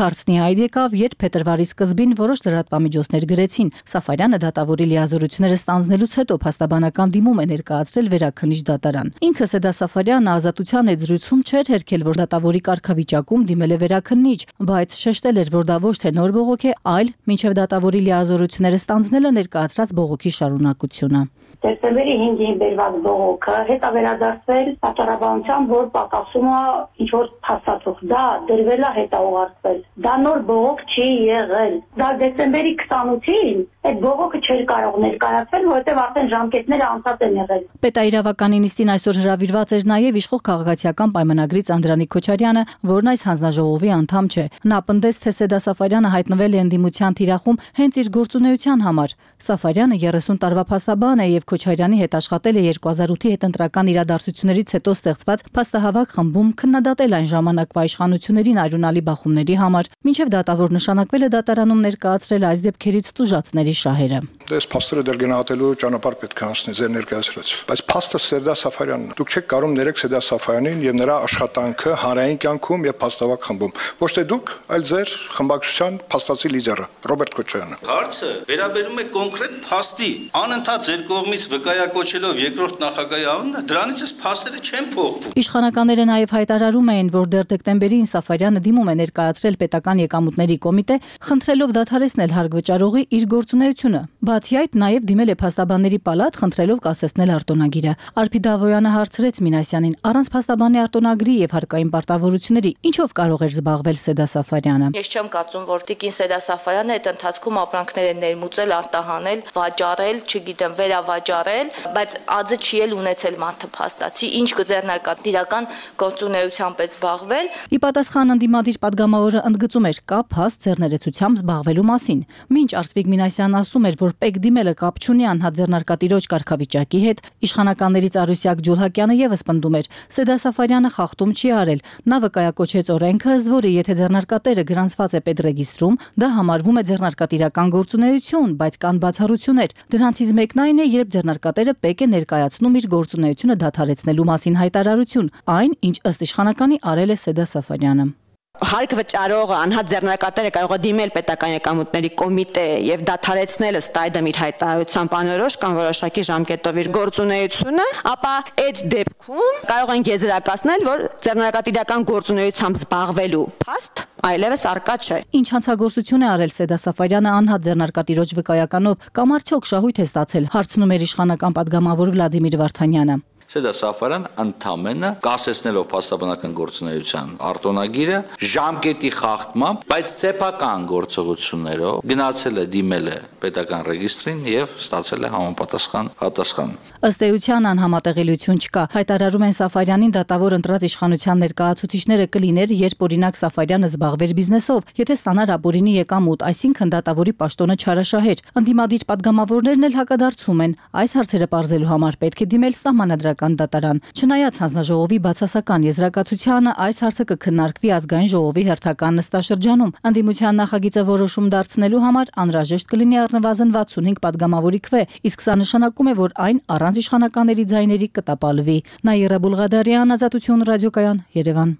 այդ եկավ, երբ փետրվարի սկզբին որոշ լրատվամիջոցներ գրեցին. Սաֆարյանը դատավորի լիազորությունները ստանձնելուց հետո փաստաբանական դիմում է ներկայացրել վերաքննիչ դատարան։ Ինքը Սեդա Սաֆարյանը ազատության այդ զրույցում չէր հերքել, որ դատավորի կարգավիճակում դիմել է վերաքննիչ, բայց շեշտել էր, որ դա ոչ թե նոր բողոք է, այլ մինչև դատավորի լիազորությունները ստանձնելը ներկայացրած բողոքի շարունակությունը։ Դեկտեմբերի 5-ին բերված բողոքը հետ վերադարձվել պատասխանատվությամբ, որ պակասում է ինչ-որ փաստաթուղթ, դա դրվել է հետաուղարկվել։ Դա նոր բողոք չի եղել։ Դա դեկտեմբերի 28-ին այդ բողոքը չէր կարող ներկայացվել, որովհետև արդեն ժամկետները անցած են եղել։ Պետաիրավական նիստին այսօր հրավիրված էր նաև իշխող քաղաքացիական պայմանագրից Անդրանիկ Քոչարյանը, որն այս հանձնաժողովի անդամ չէ։ Նա պնդեց, թե Սեդա Սաֆարյանը հայտնվել է ընդդիմության թիրախում հենց իր գործունեության համար։ Սաֆարյանը 30 տարվա փաստաբան է եւ Քոչարյանի հետ աշխատել է 2008-ի հետընտրական իրադարձություններից հետո ստեղծված փաստահավաք խմբում քննադատել այն ժամանակվա իշխանություններին արյունալի բախումների համար, մինչև դատավոր նշանակվել է դատարանում ներկայացրել այս դեպքերից տուժածների շահերը։ Դες փաստերը դեռ գնահատելու ճանապարհ պետք է անցնի ձեր ներկայացրած։ Բայց փաստը Սեդա Սաֆարյանն է։ Դուք չեք կարող ներեք Սեդա Սաֆարյանին եւ նրա աշխատանքը հանրային կյանքում եւ փաստավակ խմբում։ Ոչ թե դուք, այլ ձեր խմբակցության փաստացի լիդերը Ռոբերտ Քոչարյանը։ Հարցը վերաբերում է կոնկրետ փաստի։ Անընդհատ ձեր կողմից վկայակոչելով երկրորդ նախագահի անունը, դրանից էս փաստերը չեն փոխվում։ Իշխանականները նաև հայտարարում էին, որ դեռ դեկտեմբերին Սաֆարյանը դիմում է ներկայացրել պետական եկամուտների կոմիտե, խնդրելով դադարեցնել հարկ վճարողի իր գործունեությունը։ Բացի այդ, նաև դիմել է փաստաբանների պալատ, խնդրելով կասեցնել արտոնագիրը։ Արփի Դավոյանը հարցրեց Մինասյանին, առանց փաստաբանի արտոնագրի եւ հարկային պարտավորությունների, ինչով կարող էր զբաղվել Սեդա Սաֆարյանը։ Ես չեմ կարծում, որ տիկին Սեդա Սաֆարյանը այդ ընթացքում ապրանքներ է ներմուծել, արտահանել, վաճառել, չգիտեմ, վերավաճառել, բայց ածը չի էլ ունեցել մարդը փաստացի, ինչ կձեռնարկատիրական գործունեությամբ է զբաղվել։ Ի պատասխան ընդդիմադիր падգամավորը ընդգծում էր կա փաստ ձեռներեցությամբ զբաղվելու մասին։ Մինչ Արսվիկ Մինասյանն ասում էր, որ պեկ դիմելը կապ չունի անհատ ձեռնարկատիրոջ կարգավիճակի հետ, իշխանականներից Արուսյակ Ջուլհակյանը եւս պնդում էր, Սեդա Սաֆարյանը խախտում չի արել։ Նա վկայակոչեց օրենքը, ըստ որի եթե ձեռնարկատերը գրանցված է պետրեգիստրում, դա համարվում է ձեռնարկատիրական գործունեություն, բայց կան բացառություններ։ Դրանցից մեկն այն է, երբ ձեռնարկատերը պեկ է ներկայացնում իր գործունեությունը դադարեցնելու մասին հայտարարություն, այն, ինչ ըստ իշխանականի արել է Սեդա Սաֆարյանը։ Հարկ վճարողը անհատ ձեռնարկատերը կարող է դիմել պետական եկամուտների կոմիտե եւ դադարեցնել ըստ այդմ իր հայտարարությամբ անորոշ կամ որոշակի ժամկետով իր գործունեությունը, ապա այդ դեպքում կարող են եզրակացնել, որ ձեռնարկատիրական գործունեությամբ զբաղվելու փաստ այլևս արկա չէ։ Ինչ հանցագործություն է արել Սեդա Սաֆարյանը անհատ ձեռնարկատիրոջ վկայականով կամ արդյոք շահույթ է ստացել, հարցնում էր իշխանական падգամավոր Վլադիմիր Վարդանյանը։ Սեդա Սաֆարյան ընդամենը կասեցնելով փաստաբանական գործունեության արտոնագիրը ժամկետի խախտմամբ, բայց սեփական գործողություններով գնացել է դիմել է պետական ռեգիստրին եւ ստացել է համապատասխան պատասխան։ Ըստ էության անհամատեղելիություն չկա։ Հայտարարում են Սաֆարյանին դատավոր ընտրած իշխանության ներկայացուցիչները կլիներ, երբ օրինակ Սաֆարյանը զբաղվեր բիզնեսով, եթե ստանար ապօրինի եկամուտ, այսինքն դատավորի պաշտոնը չարաշահեր։ Ընդդիմադիր падգամավորներն էլ հակադարձում են։ Այս հարցերը պարզելու համար պետք է դիմել սահմանադրական դատարան։ Չնայած հանձնաժողովի բացասական եզրակացությանը, այս հարցը կքննարկվի ազգային ժողովի հերթական նստաշրջանում։ Ընդդիմության նախագիծը որոշում դարձնելու համար անհրաժեշտ կլինի առնվազն 65 падգամավորի քվե, իսկ սա նշանակում է, որ այն առանց իշխանականների ձայների կտապալվի։ Նաիրա Բուլղադարյան, Ազատություն ռադիոկայան, Երևան։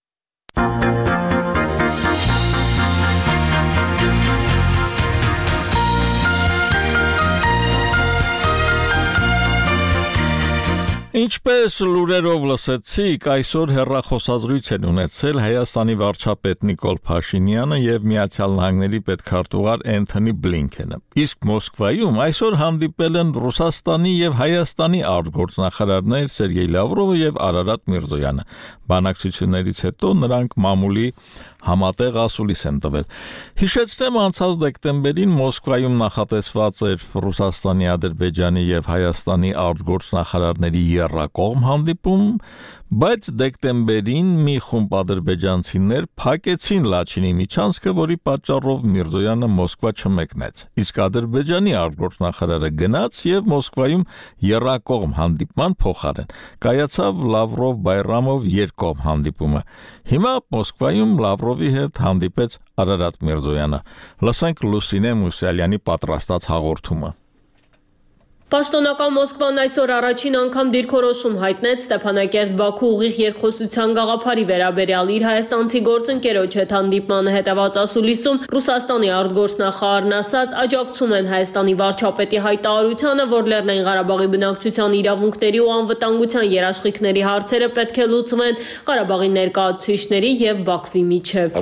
Ինչպես լուրերով լսեցիք, այսօր հեռախոսազրույց են ունեցել Հայաստանի վարչապետ Նիկոլ Փաշինյանը եւ Միացյալ Նահանգների պետքարտուղար Էնթոնի Բլինքենը։ Իսկ Մոսկվայում այսօր հանդիպել են Ռուսաստանի եւ Հայաստանի արտգործնախարարներ Սերգեյ Լավրովը եւ Արարատ Միրզոյանը։ Բանակցություններից հետո նրանք մամուլի համատեղ ասուլիս են տվել։ Հիշեցնեմ, անցած դեկտեմբերին Մոսկվայում նախատեսված էր Ռուսաստանի, Ադրբեջանի եւ Հայաստանի արտգործնախարարների եռակողմ հանդիպում, բայց դեկտեմբերին մի խումբ ադրբեջանցիներ փակեցին Լաչինի միջանցքը, որի պատճառով Միրզոյանը Մոսկվա չմեկնեց։ Իսկ Ադրբեջանի արտգործնախարարը գնաց եւ Մոսկվայում եռակողմ հանդիպման փոխարեն կայացավ Լավրով-Բայրամով երկկողմ հանդիպումը։ Հիմա Մոսկվայում Լավրովի հետ հանդիպեց Արարատ Միրզոյանը։ Լսենք Լուսինե Մուսալյանի պատրաստած հաղորդումը։ Պաշտոնական Մոսկվան այսօր առաջին անգամ դիրքորոշում հայտնեց Ստեփանակերտ-Բաքու ուղիղ երկխոսության գաղափարի վերաբերյալ իր հայաստանցի գործընկերոջ հետ հանդիպմանը հետևած ասուլիսում Ռուսաստանի արտգործնախարարն ասաց, աջակցում են Հայաստանի վարչապետի հայտարարությանը, որ Լեռնային Ղարաբաղի բնակչության իրավունքների ու անվտանգության երաշխիքների հարցերը պետք է լուծվեն Ղարաբաղի ներկայացուցիչների եւ Բաքվի միջև։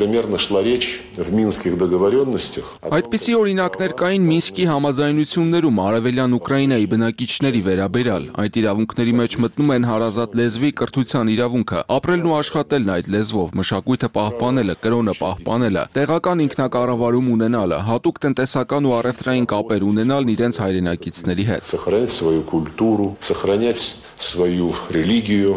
Այդպիսի օրինակներ կային Մինսկի համաձայնություններում արևելյան Ուկրաինայի բնակիչների վերաբերյալ, այդ իրավունքների մեջ մտնում են հարազատ լեզվի, կրթության իրավունքը, ապրելն ու աշխատելն այդ լեզվով, մշակույթը պահպանելը, կրոնը պահպանելը, տեղական ինքնակառավարում ունենալը, հատուկ տնտեսական ու առևտրային կապեր ունենալն իրենց հայրենակիցների հետ։ Свою религию,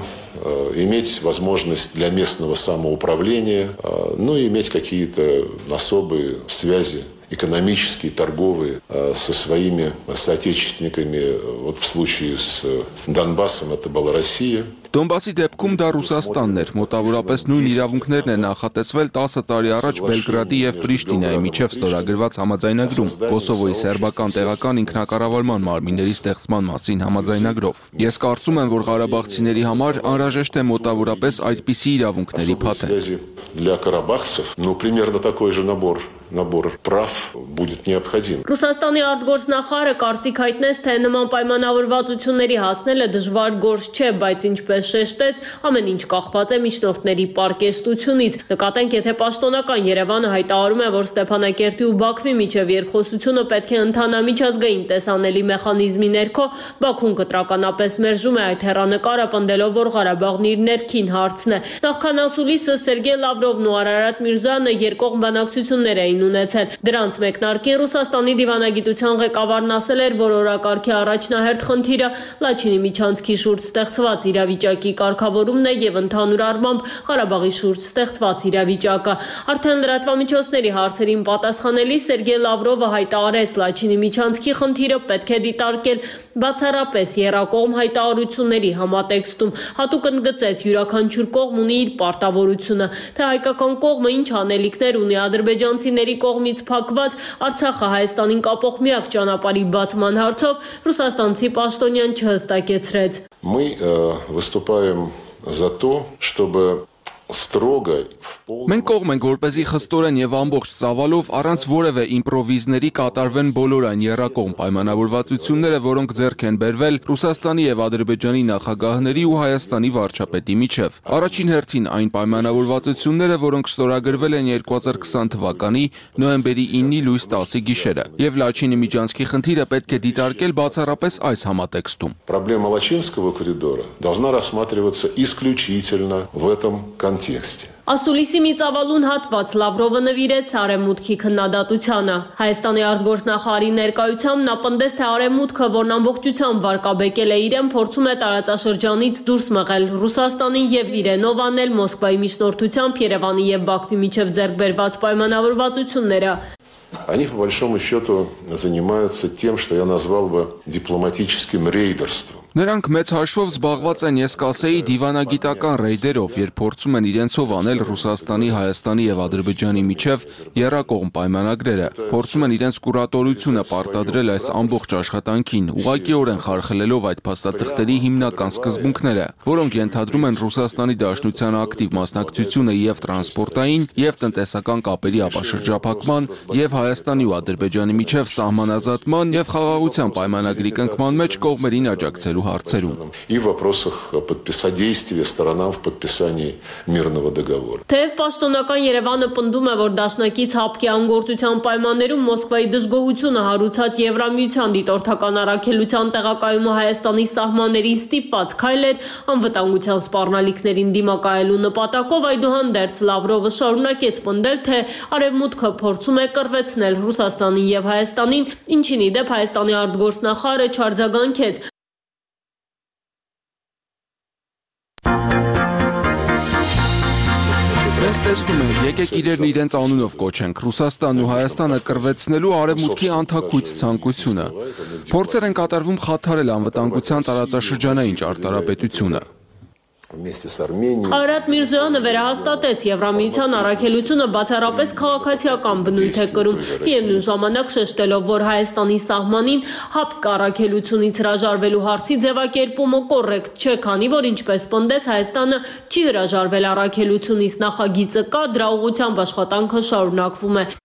иметь возможность для местного самоуправления, ну и иметь какие-то особые связи экономические, торговые со своими соотечественниками. Вот в случае с Донбассом это была Россия. Դոնբասի դեպքում դա Ռուսաստանն էր, մոտավորապես նույն իրավունքներն են նախատեսվել 10 տարի առաջ Բելգրադի եւ Պրիշտինայի միջև ստորագրված համաձայնագրում, Կոսովոյի սերբական տեղական ինքնակառավարման մարմինների ստեղծման մասին համաձայնագրով։ Ես կարծում եմ, որ ղարաբաղցիների համար անհրաժեշտ է մոտավորապես այդպիսի իրավունքների փաթեթ։ Для карабахцев, ну, примерно такой же набор прав будет необходим. Ռուսաստանի արտգործնախարարը կարծիք հայտնեց, թե նման պայմանավորվածությունների հասնելը դժվար գործ չէ, բայց ինչպես շեշտեց, ամեն ինչ կախված է միջնորդների պարկեստությունից։ Նկատենք, եթե պաշտոնական Երևանը հայտարարում է, որ Ստեփանակերտի ու Բաքվի միջև երկխոսությունը պետք է ընթանա միջազգային տեսանելի մեխանիզմի ներքո, Բաքուն կտրականապես մերժում է այդ հեռանկարը, պնդելով, որ Ղարաբաղն իր ներքին հարցն է։ Նախքան ասուլիսը Սերգեյ Լավրովն ու Արարատ Միրզոյանը երկկողմ բանակցություններ էին ունեցել։ Դրանց մեկնարկին Ռուսաստանի դիվանագիտության ղեկավարն ասել էր, որ օրակարգի առաջնահերթ խնդիրը Լաչինի միջանցքի շուրջ ստեղծված իրավիճակի կարգավորումն է եւ ընդհանուր առմամբ Ղարաբաղի շուրջ ստեղծված իրավիճակը։ Արդեն լրատվամիջոցների հարցերին պատասխանելիս Սերգեյ Լավրովը հայտարարեց, Լաչինի միջանցքի խնդիրը պետք է դիտարկել բացառապես եռակողմ հայտարարությունների համատեքստում։ Հատուկ ընդգծեց, յուրաքանչյուր կողմ ունի իր պարտավորությունը, թե հայկական կողմը ինչ անելիքներ ունի ադրբեջանցիների կողմից փակված Արցախը Հայաստանին կապող միակ ճանապարհի բացման հարցով ռուսաստանցի պաշտոնյան չհստակեցրեց։ Мы выступаем за то, чтобы строго Մենք կողմ ենք, որպեսզի խստորեն եւ ամբողջ ծավալով առանց որևէ իմպրովիզների կատարվեն բոլոր այն եռակողմ պայմանավորվածությունները, որոնք ձեռք են բերվել Ռուսաստանի եւ Ադրբեջանի նախագահների ու Հայաստանի վարչապետի միջև։ Առաջին հերթին այն պայմանավորվածությունները, որոնք ստորագրվել են 2020 թվականի նոյեմբերի 9-ի լույս 10-ի գիշերը, եւ Լաչինի միջանցքի խնդիրը պետք է դիտարկել բացառապես այս համատեքստում։ Проблема Лачинского коридора должна рассматриваться исключительно в этом контексте. Ասուլիսի մի ծավալուն հատված Լավրովը նվիրեց Արևմուտքի քննադատությանը։ Հայաստանի արտգործնախարարի ներկայությամբ նա պնդեց, թե Արևմուտքը, որն ամբողջությամբ վարկաբեկել է իրեն, փորձում է տարածաշրջանից դուրս մղել Ռուսաստանին եւ իրենով անել Մոսկվայի միջնորդությամբ Երևանի եւ Բաքվի միջև ձեռք բերված պայմանավորվածությունները։ Они по большому счету занимаются тем, что я назвал бы дипломатическим рейдерством. Նրանք մեծ հաշվով զբաղված են, ես կասեի, դիվանագիտական ռեյդերով, երբ փորձում են իրենցով անել Ռուսաստանի, Հայաստանի եւ Ադրբեջանի միջև եռակողմ պայմանագրերը, փորձում են իրենց կուրատորությունը պարտադրել այս ամբողջ աշխատանքին, ուղղակիորեն խարխլելով այդ փաստաթղթերի հիմնական սկզբունքները, որոնք ենթադրում են Ռուսաստանի Դաշնության ակտիվ մասնակցությունը եւ տրանսպորտային եւ տնտեսական կապերի ապաշրջափակման եւ Հայաստանի ու Ադրբեջանի միջև սահմանազատման եւ խաղաղության պայմանագրի կնքման մեջ կողմերին աջակցելու и в вопросах содействия сторонам в подписании мирного договора. Թեև պաշտոնական Երևանը պնդում է, որ դաշնակից հապկի անգործության պայմաններում Մոսկվայի դժգոհությունը հարուցած Եվրամիության դիտորդական առաքելության տեղակայումը Հայաստանի սահմաններին ստիպված քայլ էր անվտանգության սպառնալիքներին դիմակայելու նպատակով, այդուհանդերձ Լավրովը շարունակեց պնդել, թե Արևմուտքը փորձում է կռվեցնել Ռուսաստանին եւ Հայաստանին, ինչին ի դեպ Հայաստանի արտգործնախարարը չարձագանքեց։ Մենք տեսնում ենք, եկեք իրերն իրենց անունով կոչենք, Ռուսաստանն ու Հայաստանը կռվեցնելու Արևմուտքի անթաքույց ցանկությունը։ Փորձեր են կատարվում խաթարել անվտանգության տարածաշրջանային ճարտարապետությունը։ вместе с Арменией. Արարատ Միրզոյանը վերահաստատեց Եվրամիության առաքելությունը բացառապես քաղաքացիական բնույթ է կրում, միևնույն ժամանակ շեշտելով, որ Հայաստանի սահմանին ՀԱՊԿ առաքելությունից հրաժարվելու հարցի ձևակերպումը կոռեկտ չէ, քանի որ ինչպես պնդեց Հայաստանը չի հրաժարվել առաքելությունից, նախագիծը կա, դրա ուղղությամբ աշխատանքը շարունակվում է։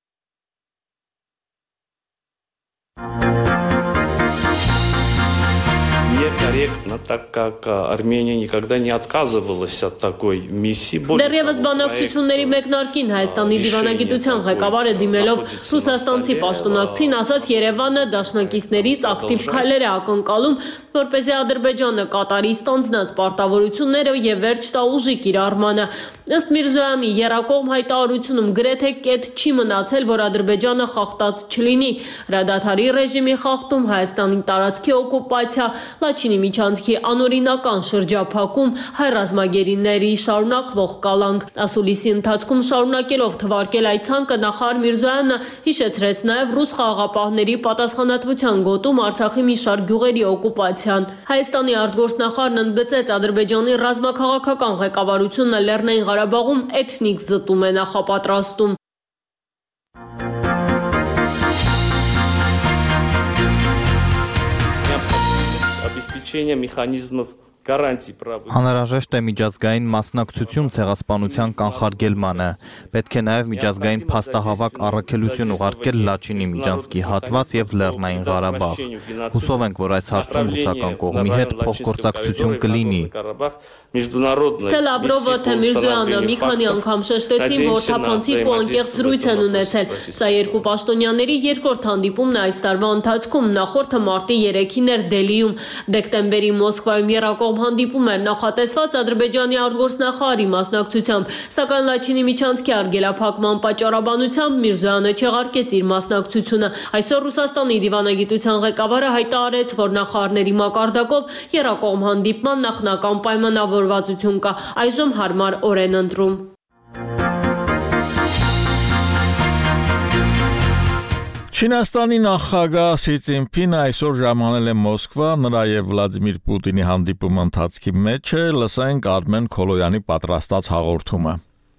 Некорректно, так как Армения никогда не отказывалась от такой миссии. Դեռևս բանակցությունների մեկնարկին Հայաստանի դիվանագիտության ղեկավարը դիմելով ռուսաստանցի պաշտոնակցին ասաց Երևանը դաշնակիցներից ակտիվ քայլեր է ակնկալում, որպեսզի Ադրբեջանը կատարի ստանձնած պարտավորությունները եւ վերջ տա ուժի կիրառմանը։ Ըստ Միրզոյանի եռակողմ հայտարարությունում գրեթե կետ չի մնացել, որ Ադրբեջանը խախտած չլինի։ Հրադադարի ռեժիմի խախտում, Հայաստանի տարածքի օկուպացիա, Լաչինի միջանցքի անօրինական շրջափակում, հայ ռազմագերիների շարունակվող կալանք։ Ասուլիսի ընթացքում շարունակելով թվարկել այդ ցանկը նախարար Միրզոյանը հիշեցրեց նաև ռուս խաղաղապահների պատասխանատվության գոտում Արցախի մի շարք գյուղերի օկուպացիան։ Հայաստանի արտգործնախարարն ընդգծեց Ադրբեջանի ռազմաքաղաքական ղեկավարությունը Լեռնային Ղարաբաղում էթնիկ զտում է նախապատրաստում։ Обеспечение механизмов гарантий прав. Անհրաժեշտ է միջազգային մասնակցություն ցեղասպանության կանխարգելմանը։ Պետք է նաև միջազգային փաստահավաք առաքելություն ուղարկել Լաչինի միջանցքի հատված եւ Լեռնային Ղարաբաղ։ Հուսով ենք, որ այս հարցում ռուսական կողմի հետ փոխգործակցություն կլինի։ Թե Լավրովը, թե Միրզոյանը մի քանի անգամ շեշտեցին, որ թափանցիկ ու անկեղծ զրույց են ունեցել։ Սա երկու պաշտոնյաների երկրորդ հանդիպումն է այս տարվա ընթացքում, նախորդը մարտի 3-ին էր Դելիում։ Դեկտեմբերի Մոսկվայում եռակողմ հանդիպում էր նախատեսված Ադրբեջանի արտգործնախարարի մասնակցությամբ, սակայն Լաչինի միջանցքի արգելափակման պատճառաբանությամբ Միրզոյանը չեղարկեց իր մասնակցությունը։ Այսօր Ռուսաստանի դիվանագիտության ղեկավարը հայտարարեց, որ նախարարների մակարդակով եռակողմ հանդիպման նախնական պայմանավորվածություն կա, այժմ հարմար օր են ընտրում։ Չինաստանի նախագահ Սի Ցզինփինը այսօր ժամանել է Մոսկվա, նրա եւ Վլադիմիր Պուտինի հանդիպումը ընթացքի մեջ է, լսենք Արմեն Քոլոյանի պատրաստած հաղորդումը։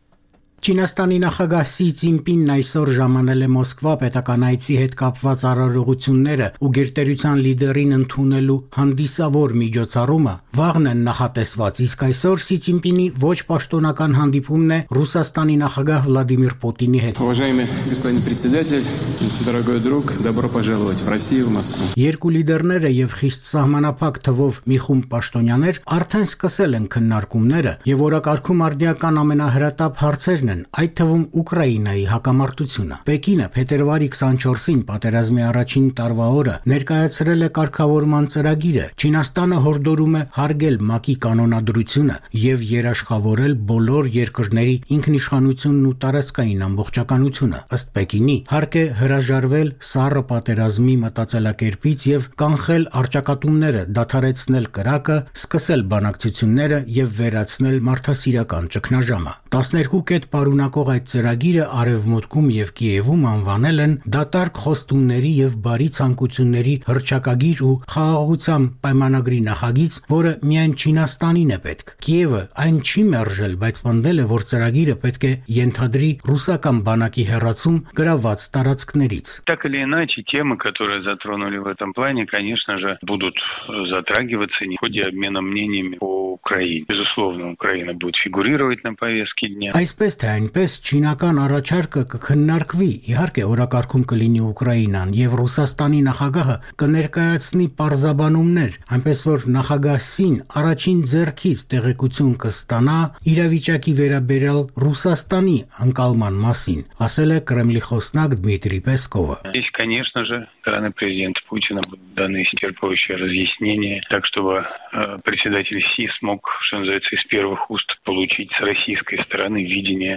Չինաստանի նախագահ Սի Ցզինփինն այսօր ժամանել է Մոսկվա պետական այցի հետ կապված արարողությունները ու գերտերության լիդերին ընդունելու հանդիսավոր միջոցառումը վաղն են նախատեսված, իսկ այսօր Սի Ցզինփինի ոչ պաշտոնական հանդիպումն է Ռուսաստանի նախագահ Վլադիմիր Պուտինի հետ։ Уважаемый господин председатель, дорогой друг, добро пожаловать в Россию, в Москву։ Երկու լիդերները եւ խիստ սահմանափակ թվով մի խումբ պաշտոնյաներ արդեն սկսել են քննարկումները եւ օրակարգում արդիական ամենահրատապ հարցերն այդ թվում Ուկրաինայի հակամարտությունը։ Պեկինը փետրվարի 24-ին պատերազմի առաջին տարվա օրը ներկայացրել է կարգավորման ծրագիրը։ Չինաստանը հորդորում է հարգել ՄԱԿ-ի կանոնադրությունը եւ երաշխավորել բոլոր երկրների ինքնիշխանությունն ու տարածքային ամբողջականությունը։ Ըստ Պեկինի, հարկ է հրաժարվել սառը պատերազմի մտածելակերպից եւ կանխել առճակատումները, դադարեցնել կրակը, սկսել բանակցությունները եւ վերացնել մարդասիրական ճգնաժամը։ 12 կետ պարունակող այդ ծրագիրը Արևմուտքում եւ Կիևում անվանել են դատարկ խոստումների եւ բարի ցանկությունների հռչակագիր ու խաղաղության պայմանագրի նախագիծ, որը միայն Չինաստանին է պետք։ Կիևը այն չի մերժել, բայց պնդել է, որ ծրագիրը պետք է ենթադրի ռուսական բանակի հեռացում գրաված տարածքներից։ Так или иначе, темы, которые затронули в этом плане, конечно же, будут затрагиваться в ходе обмена мнениями по Украине. Безусловно, Украина будет фигурировать на повестке дня. Այսպես թե այնպես չինական առաջարկը կքննարկվի, իհարկե օրակարգում կլինի Ուկրաինան եւ Ռուսաստանի նախագահը կներկայացնի պարզաբանումներ, այնպես որ նախագահ Սին առաջին ձեռքից տեղեկություն կստանա իրավիճակի վերաբերյալ Ռուսաստանի անկալման մասին, ասել է Կրեմլի խոսնակ Դմիտրի Պեսկովը։ Здесь, конечно же, стороны президента Путина будут даны исчерпывающие разъяснения, так чтобы председатель Си смог, что называется, из первых уст получить с российской стороны видение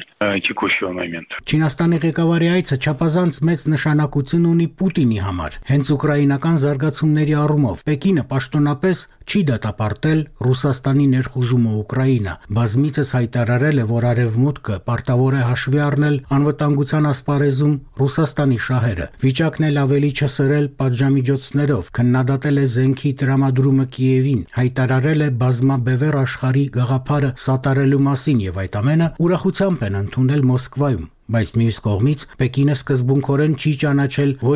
текущего момента. Չինաստանի ղեկավարի այցը չափազանց մեծ նշանակություն ունի Պուտինի համար։ Հենց ուկրաինական զարգացումների առումով Պեկինը պաշտոնապես չի դատապարտել Ռուսաստանի ներխուժումը Ուկրաինա։ Բազմիցս հայտարարել է, որ Արևմուտքը պարտավոր է հաշվի առնել անվտանգության ասպարեզում Ռուսաստանի շահերը։ Վիճակն էլ ավելի չսրել պատժամիջոցներով, քննադատել է զենքի տրամադրումը Կիևին, հայտարարել է բազմաբևեռ աշխարհի գաղափարը սատարելու մասին եւ այդ ամենը ուրախությամբ են ընդունել Մոսկվայում։ Բայց մյուս կողմից Պեկինը սկզբունքորեն չի ճանաչել ոչ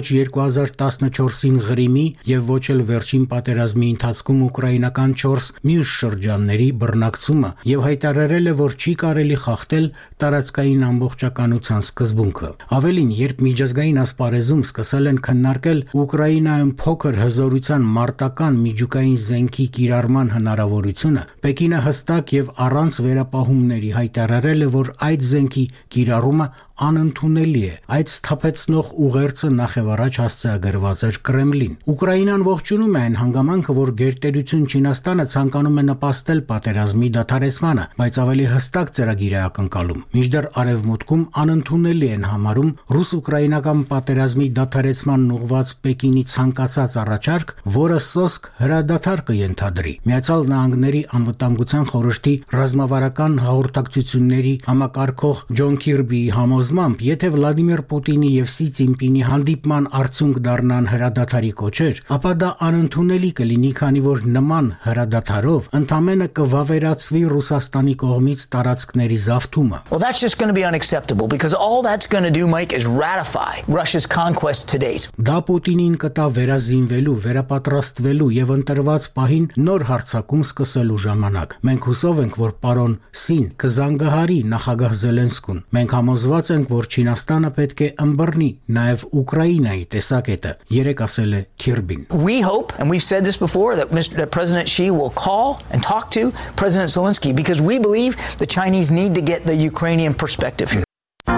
2014-ին Ղրիմի եւ ոչ էլ վերջին պատերազմի ընթացքում ուկրաինական 4 մյուս շրջանների բռնակցումը եւ հայտարարել է, որ չի կարելի խախտել տարածքային ամբողջականության սկզբունքը։ Ավելին, երբ միջազգային ասպարեզում սկսել են քննարկել Ուկրաինայում փոքր հզորության մարտական միջուկային զենքի կիրառման հնարավորությունը, Պեկինը հստակ եւ առանց վերապահումների հայտարարել է, որ այդ զենքի կիրառումը անընդունելի է։ Այդ սթափեցնող ուղերձը նախևառաջ հասցեագրված էր Կրեմլին։ Ուկրաինան ողջունում է այն հանգամանքը, որ գերտերություն Չինաստանը ցանկանում է նպաստել պատերազմի դադարեցմանը, բայց ավելի հստակ ծրագիր է ակնկալում։ Մինչդեռ Արևմուտքում անընդունելի են համարում ռուս-ուկրաինական պատերազմի դադարեցմանն ուղղված Պեկինի ցանկացած առաջարկ, որը սոսկ հրադադար կենթադրի։ Միացյալ Նահանգների անվտանգության խորհրդի ռազմավարական հաղորդակցությունների համակարգող Ջոն Քիրբիի համոզմամբ, եթե Վլադիմիր Պուտինի եւ Սի Ցինպինի հանդիպման արդյունք դառնան հրադադարի կոչեր, ապա դա անընդունելի կլինի, քանի որ նման հրադադարով ընդամենը կվավերացվի Ռուսաստանի կողմից տարածքների զավթումը։ Well, that's just going to be unacceptable because all that's going to do, Mike, is ratify Russia's conquest to date. Դա Պուտինին կտա վերազինվելու, վերապատրաստվելու եւ ընտրված պահին նոր հարձակում սկսելու ժամանակ։ Մենք հուսով ենք, որ պարոն Սին կզանգահարի նախագահ Զելենսկուն։ Մենք համոզված ենք, որ Չինաստանը պետք է ըմբռնի նաև Ուկրաինայի տեսակետը, երեք ասել է Քիրբին։ We hope, and we've said this before, that President Xi will call and talk to President Zelensky because we believe the Chinese need to get the Ukrainian perspective here.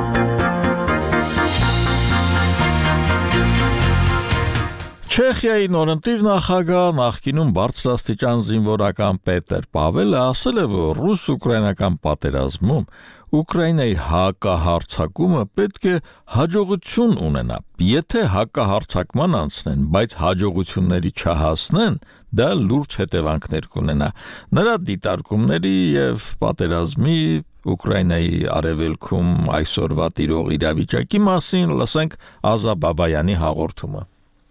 Չեխիայի նորընտիր նախագահ նախկինում բարձրաստիճան զինվորական Պետեր Պավելը ասել է, որ ռուս-ուկրաինական պատերազմում Ուկրաինայի հակահարձակումը պետք է հաջողություն ունենա։ Եթե հակահարձակման անցնեն, բայց հաջողությունների չհասնեն, դա լուրջ հետևանքներ կունենա։ Նրա դիտարկումների եւ պատերազմի Ուկրաինայի արևելքում այսօրվա տիրող իրավիճակի մասին լսենք Ազա Բաբայանի հաղորդումը։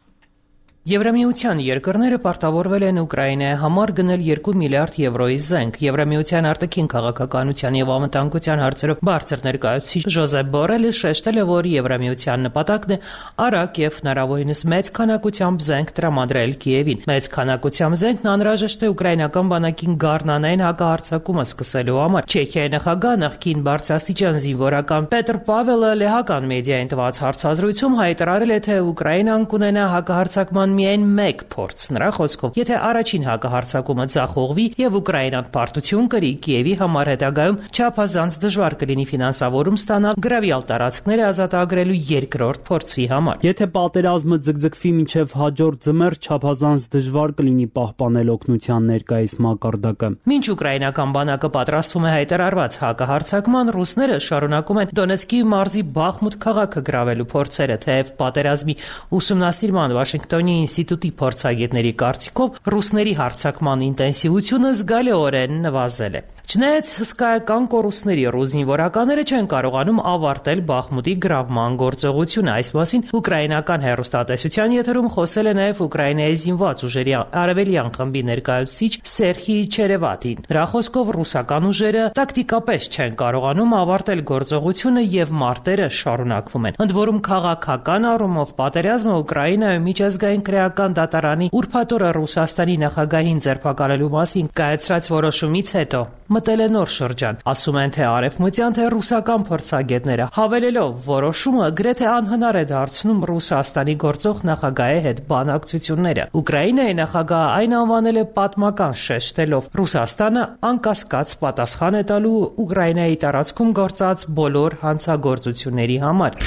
Եվրամիության երկրները պարտավորվել են Ուկրաինայի համար գնել 2 միլիարդ եվրոյի զենք։ Եվրամիության արտաքին քաղաքականության եւ անվտանգության հարցերով բարձր ներկայացուցիչ Ժոզեփ Բորելը շեշտել է, որ Եվրամիության նպատակն է արագ եւ հնարավորինս մեծ քանակությամբ զենք տրամադրել Կիևին։ Մեծ քանակությամբ զենքն անհրաժեշտ է ուկրաինական բանակին գառնանային հակահարձակումը սկսելու համար։ Չեխիայի նախագահ նախկին բարձրաստիճան զինվորական Պետր Պավելը լեհական մեդիային տված հարցազրույցում հայտարարել է, թե Ուկրաինան կունենա հակահարձակման միայն մեկ փորձ։ Նրա խոսքով, եթե առաջին հակահարձակումը ձախողվի եւ Ուկրաինան պարտություն կրի, Կիևի համար հետագայում չափազանց դժվար կլինի ֆինանսավորում ստանալ գրավյալ տարածքները ազատագրելու երկրորդ փորձի համար։ Եթե պատերազմը ձգձգվի մինչև հաջորդ ձմեռ, չափազանց դժվար կլինի պահպանել օգնության ներկայիս մակարդակը։ Մինչ ուկրաինական բանակը պատրաստվում է հայտարարված հակահարձակման, ռուսները շարունակում են Դոնեցկի մարզի Բախմուտ քաղաքը գրավելու փորձերը, թեև պատերազմի ուսումնասիրման Վաշինգտոնի ինստիտուտի փորձագետների կարծիքով ռուսների հարձակման ինտենսիվությունը զգալիորեն նվազել է։ Չնայած հսկայական կորուստների ռուս զինվորականները չեն կարողանում ավարտել Բախմուտի գրավման գործողությունը։ Այս մասին ուկրաինական հեռուստատեսության եթերում խոսել է նաև Ուկրաինայի զինված ուժերի արևելյան խմբի ներկայացուցիչ Սերխի Չերևատին։ Նրա խոսքով ռուսական ուժերը տակտիկապես չեն կարողանում ավարտել գործողությունը եւ մարտերը շարունակվում են։ Ընդ որում քաղաքական առումով պատերազմը Ուկրաինայում միջազգային քրեական դատարանի ուրբաթօրը Ռուսաստանի նախագահին ձերբակալելու մասին կայացրած որոշումից հետո մտել է նոր շրջան, ասում են թե արևմտյան, թե ռուսական փորձագետները, հավելելով որոշումը գրեթե անհնար է դարձնում Ռուսաստանի գործող նախագահի հետ բանակցությունները։ Ուկրաինայի նախագահը այն անվանել է պատմական, շեշտելով Ռուսաստանը անկասկած պատասխան է տալու Ուկրաինայի տարածքում գործած բոլոր հանցագործությունների համար։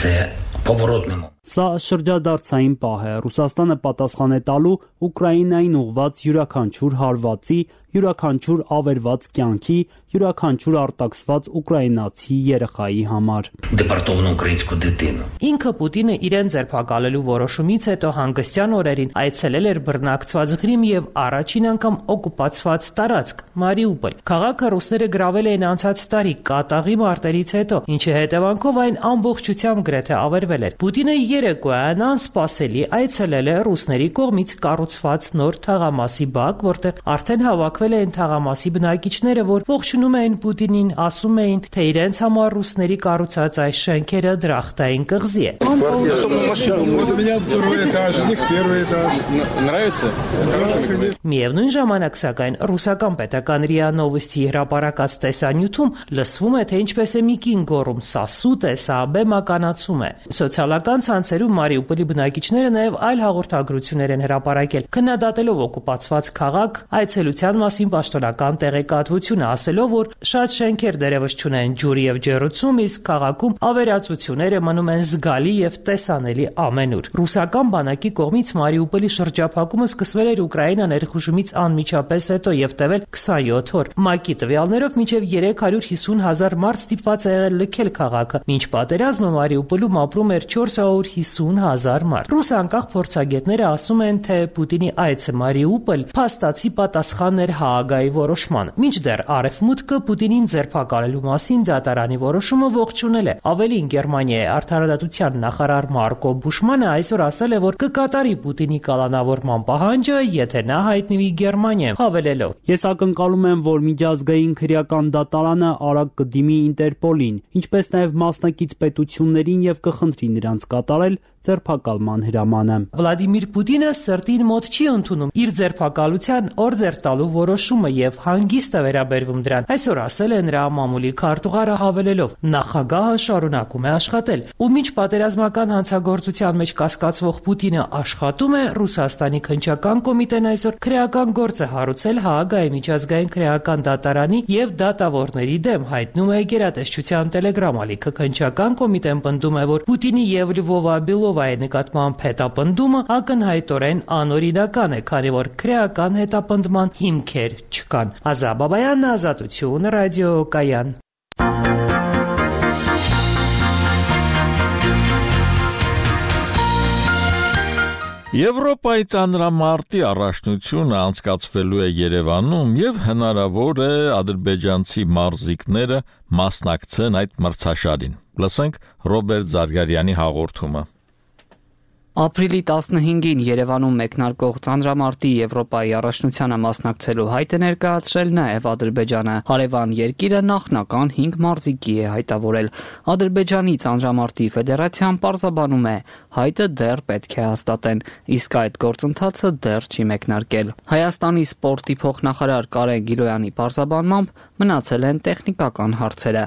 Սա շրջադարձային պահ է։ Ռուսաստանը պատասխան է տալու Ուկրաինային ուղղված յուրաքանչյուր հարվածի յուրաքանչյուր ավերված կյանքի, յուրաքանչյուր արտաքսված ուկրաինացի երեխայի համար։ Ինքը Պուտինը իրեն ձերբակալելու որոշումից հետո հանգստյան օրերին այցելել էր բռնակցված Ղրիմ եւ առաջին անգամ օկուպացված տարածք Մարիուպոլ։ Քաղաքը ռուսները գրավել էին անցած տարի կատաղի մարտերից հետո, ինչի հետևանքով այն ամբողջությամբ գրեթե ավերվել էր։ Պուտինը երեկոյան անսպասելի այցելել է ռուսների կողմից կառուցված նոր թաղամասի բակ, որտեղ արդեն հավաքվել էին թաղամասի բնակիչները, որ ողջունում էին Պուտինին, ասում էին, թե իրենց համար ռուսների կառուցած այս շենքերը դրախտային կղզի է։ Միևնույն ժամանակ, սակայն, ռուսական պետական ՌԻԱ Նովոստի հրապարակած տեսանյութում լսվում է, թե ինչպես է մի կին գոռում՝ «Սա սուտ է, սա բեմականացում է»։ Սոցիալական ցանցերում Մարիուպոլի բնակիչները նաև այլ հաղորդագրություններ են հրապարակել, քննադատելով օկուպացված քաղաք, այցելության մասին պաշտոնական տեղեկատվությունը, ասելով, որ շատ շենքեր դերևս չունեն ջուր եւ ջեռուցում, իսկ քաղաքում ավերածությունները մնում են զգալի եւ տեսանելի ամենուր։ Ռուսական բանակի կողմից Մարիուպոլի շրջափակումը սկսվել էր Ուկրաինա ներխուժումից անմիջապես հետո եւ տևել 27 օր։ ՄԱԿ-ի տվյալներով մինչեւ 350,000 մարդ ստիպված է եղել լքել քաղաքը։ Մինչ պատերազմը Մարիուպոլում ապրում էր 450,000 մարդ։ Ռուս անկախ փորձագետները ասում են, թե Պուտինի այցը Մարիուպոլ փաստացի պատասխան էր Հաագայի որոշմանը։ Մինչդեռ Արևմուտքը Պուտինին ձերբակալելու մասին դատարանի որոշումը ողջունել է։ Ավելին, Գերմանիայի արդարադատության նախարար Մարկո Բուշմանը այսօր ասել է, որ կկատարի Պուտինի կալանավորման պահանջը, եթե նա հայտնվի Գերմանիայում, հավելելով. Ես ակնկալում եմ, որ միջազգային քրեական դատարանը արագ կդիմի Ինտերպոլին, ինչպես նաև մասնակից պետություններին եւ կխնդրի նրանց կատարել ձերբակալման հրամանը։ Վլադիմիր Պուտինը սրտին մոտ չի ընդունում իր ձերբակալության օրձեր տալու որոշումը եւ հանգիստ է վերաբերվում դրան։ Այսօր ասել է նրա մամուլի քարտուղարը, հավելելով. նախագահը շարունակում է աշխատել։ Ու մինչ պատերազմական հանցագործության մեջ կասկածվող Պուտինը աշխատում է, Ռուսաստանի քննչական կոմիտեն այսօր քրեական գործ է հարուցել Հաագայի միջազգային քրեական դատարանի եւ դատավորների դեմ, հայտնում է Գերատեսչության Տելեգրամ ալիքը։ Քննչական կոմիտեն պնդում է, որ Պուտինի եւ Լվովա Բելովայի նկատմամբ հետապնդումը ակնհայտորեն անօրինական է, քանի որ քրեական հետապնդման հիմքեր չկան։ Ազա Բաբայան, Ազատություն, ռադիոկայան։ Եվրոպայի ծանրամարտի առաջնությունը անցկացվելու է Երևանում եւ հնարավոր է ադրբեջանցի մարզիկները մասնակցեն այդ մրցաշարին։ Լսենք Ռոբերտ Զարգարյանի հաղորդումը։ Ապրիլի 15-ին Երևանում մեկնարկող ծանրամարտի Եվրոպայի առաջնությանը մասնակցելու հայտ է ներկայացրել նաև Ադրբեջանը։ Հարևան երկիրը նախնական 5 մարզիկի է հայտավորել։ Ադրբեջանի ծանրամարտի ֆեդերացիան պարզաբանում է, հայտը դեռ պետք է հաստատեն, իսկ այդ գործընթացը դեռ չի մեկնարկել։ Հայաստանի սպորտի փոխնախարար Կարեն Գիլոյանի պարզաբանմամբ մնացել են տեխնիկական հարցերը։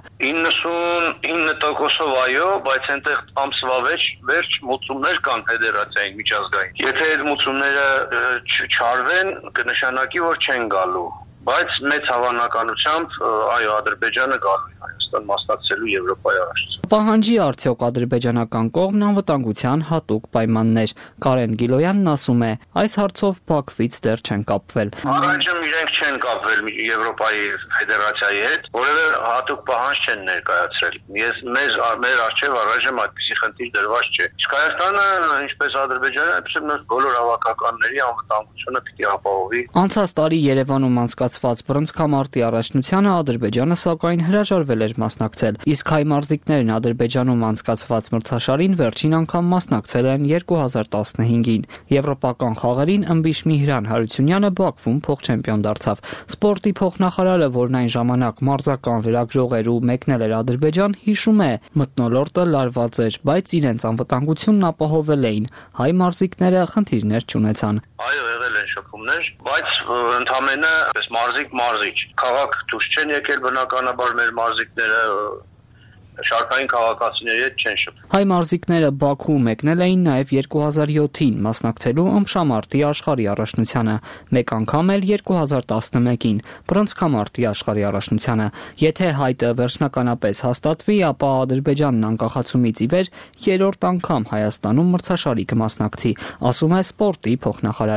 99%-ով այո, բայց այնտեղ ամսվա վերջ մոծումներ կան ֆեդերացիային միջազգային։ Եթե այդ մոծումները չարվեն, կնշանակի, որ չեն գալու, բայց մեծ հավանականությամբ այո, Ադրբեջանը գալու է Հայաստան մասնակցելու Եվրոպայի առաջնությանը։ Պահանջի արդյոք ադրբեջանական կողմն անվտանգության հատուկ պայմաններ։ Կարեն Գիլոյանն ասում է, այս հարցով Բաքվից դեռ չեն կապվել։ Առայժմ իրենք չեն կապվել Եվրոպայի ֆեդերացիայի հետ, որևէ հատուկ պահանջ չեն ներկայացրել։ Մեր առջև առայժմ այդպիսի խնդիր դրված չէ։ Իսկ Հայաստանը, ինչպես Ադրբեջանը, այնպես էլ բոլոր հավաքականների անվտանգությունը պիտի ապահովի։ Անցած տարի Երևանում անցկացված բռնցքամարտի առաջնությանը Ադրբեջանը սակայն հրաժարվել էր մասնակցել, իսկ հայ մարզիկներն Ադրբեջանում անցկացված մրցաշարին վերջին անգամ մասնակցել են 2015-ին։ Եվրոպական խաղերին ըմբիշ-Միհրան Հարությունյանը Բաքվում փոխչեմպիոն դարձավ։ Սպորտի փոխնախարարը, որն այն ժամանակ մարզական լրագրող էր ու մեկնել էր Ադրբեջան, հիշում է, մթնոլորտը լարված էր, բայց իրենց անվտանգությունն ապահովել էին։ Հայ մարզիկները խնդիրներ չունեցան։ Այո, եղել են շփումներ, բայց ընդհանրապես մարզիկ, քաղաք դուրս չեն եկել բնականաբար մեր մարզիկները շարքային քաղաքացիների հետ չեն շփվում։ Հայ մարզիկները Բաքու մեկնել էին նաև 2007-ին մասնակցելու ըմբշամարտի աշխարհի առաջնությանը, մեկ անգամ էլ 2011-ին բռնցքամարտի աշխարհի առաջնությանը։ Եթե հայտը վերջնականապես հաստատվի, ապա Ադրբեջանն անկախացումից ի վեր երրորդ անգամ Հայաստանում մրցաշարի կմասնակցի, ասում է սպորտի փոխնախարարը։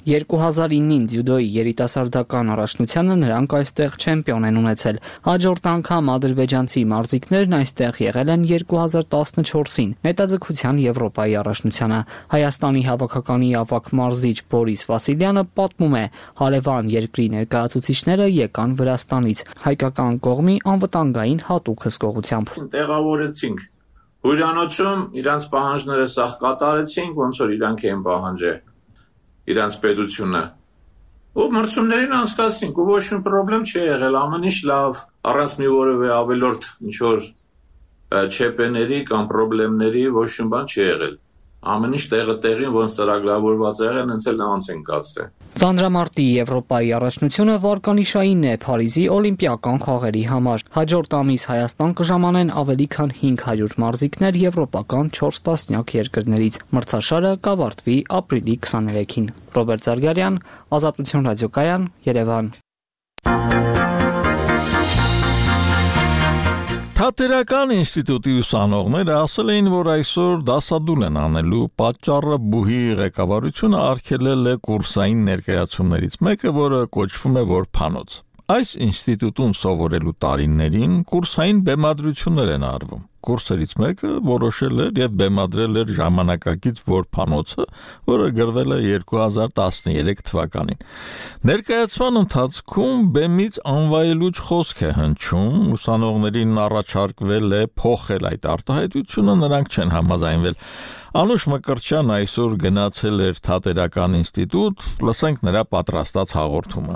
2009-ին ձյուդոյի երիտասարդական առաջնությանը նրանք այստեղ չեմպիոն են ունեցել։ Հաջորդ անգամ ադրբեջանցի մարզիկներն այստեղ եղել են 2014-ին Նետաձգության Եվրոպայի առաջնությանը։ Հայաստանի հավաքականի ավագ մարզիչ Բորիս Վասիլյանը պատմում է, հարևան երկրի ներկայացուցիչները եկան Վրաստանից հայկական կողմի անվտանգային հատուկ հսկողությամբ։ Տեղավորեցինք հյուրանոցում, իրանց պահանջները սաղ կատարեցինք, ոնց որ իրանք էին պահանջել իրանց պետությունը ու մրցումներին անցկացինք ու ոչ մի խնդրեմ չի եղել, ամեն ինչ լավ, առանց մի որևէ ավելորդ ինչ որ չեպեների կամ խնդիրների ոչ մի բան չի եղել, ամեն ինչ տեղը տեղին ոնց ծրագրավորված եղել, հենց էլ անց են կացրել։ Ծանրամարտի Եվրոպայի առաջնությունը վարկանիշային է Փարիզի օլիմպիական խաղերի համար։ Հաջորդ ամիս Հայաստան կժամանեն ավելի քան 500 մարզիկներ եվրոպական 4 տասնյակ երկրներից։ Մրցաշարը կավարտվի ապրիլի 23-ին։ Ռոբերտ Զարգարյան, Ազատություն ռադիոկայան, Երևան։ Թատերական ինստիտուտի ուսանողները ասել էին, որ այսօր դասադուլ են անելու, պատճառը բուհի ղեկավարությունը արգելել է կուրսային ներկայացումներից մեկը, որը կոչվում է որփանոց։ Այս ինստիտուտում սովորելու տարիներին կուրսային բեմադրություններ են արվում։ Կուրսերից մեկը որոշել էր եւ բեմադրել էր ժամանակակից որփանոցը, որը գրվել է 2013 թվականին։ Ներկայացման ընթացքում բեմից անվայելուչ խոսք է հնչում, ուսանողներին առաջարկվել է փոխել այդ արտահայտությունը, նրանք չեն համաձայնվել։ Անուշ Մկրտչյան այսօր գնացել էր Թատերական ինստիտուտ, լսենք նրա պատրաստած հաղորդումը։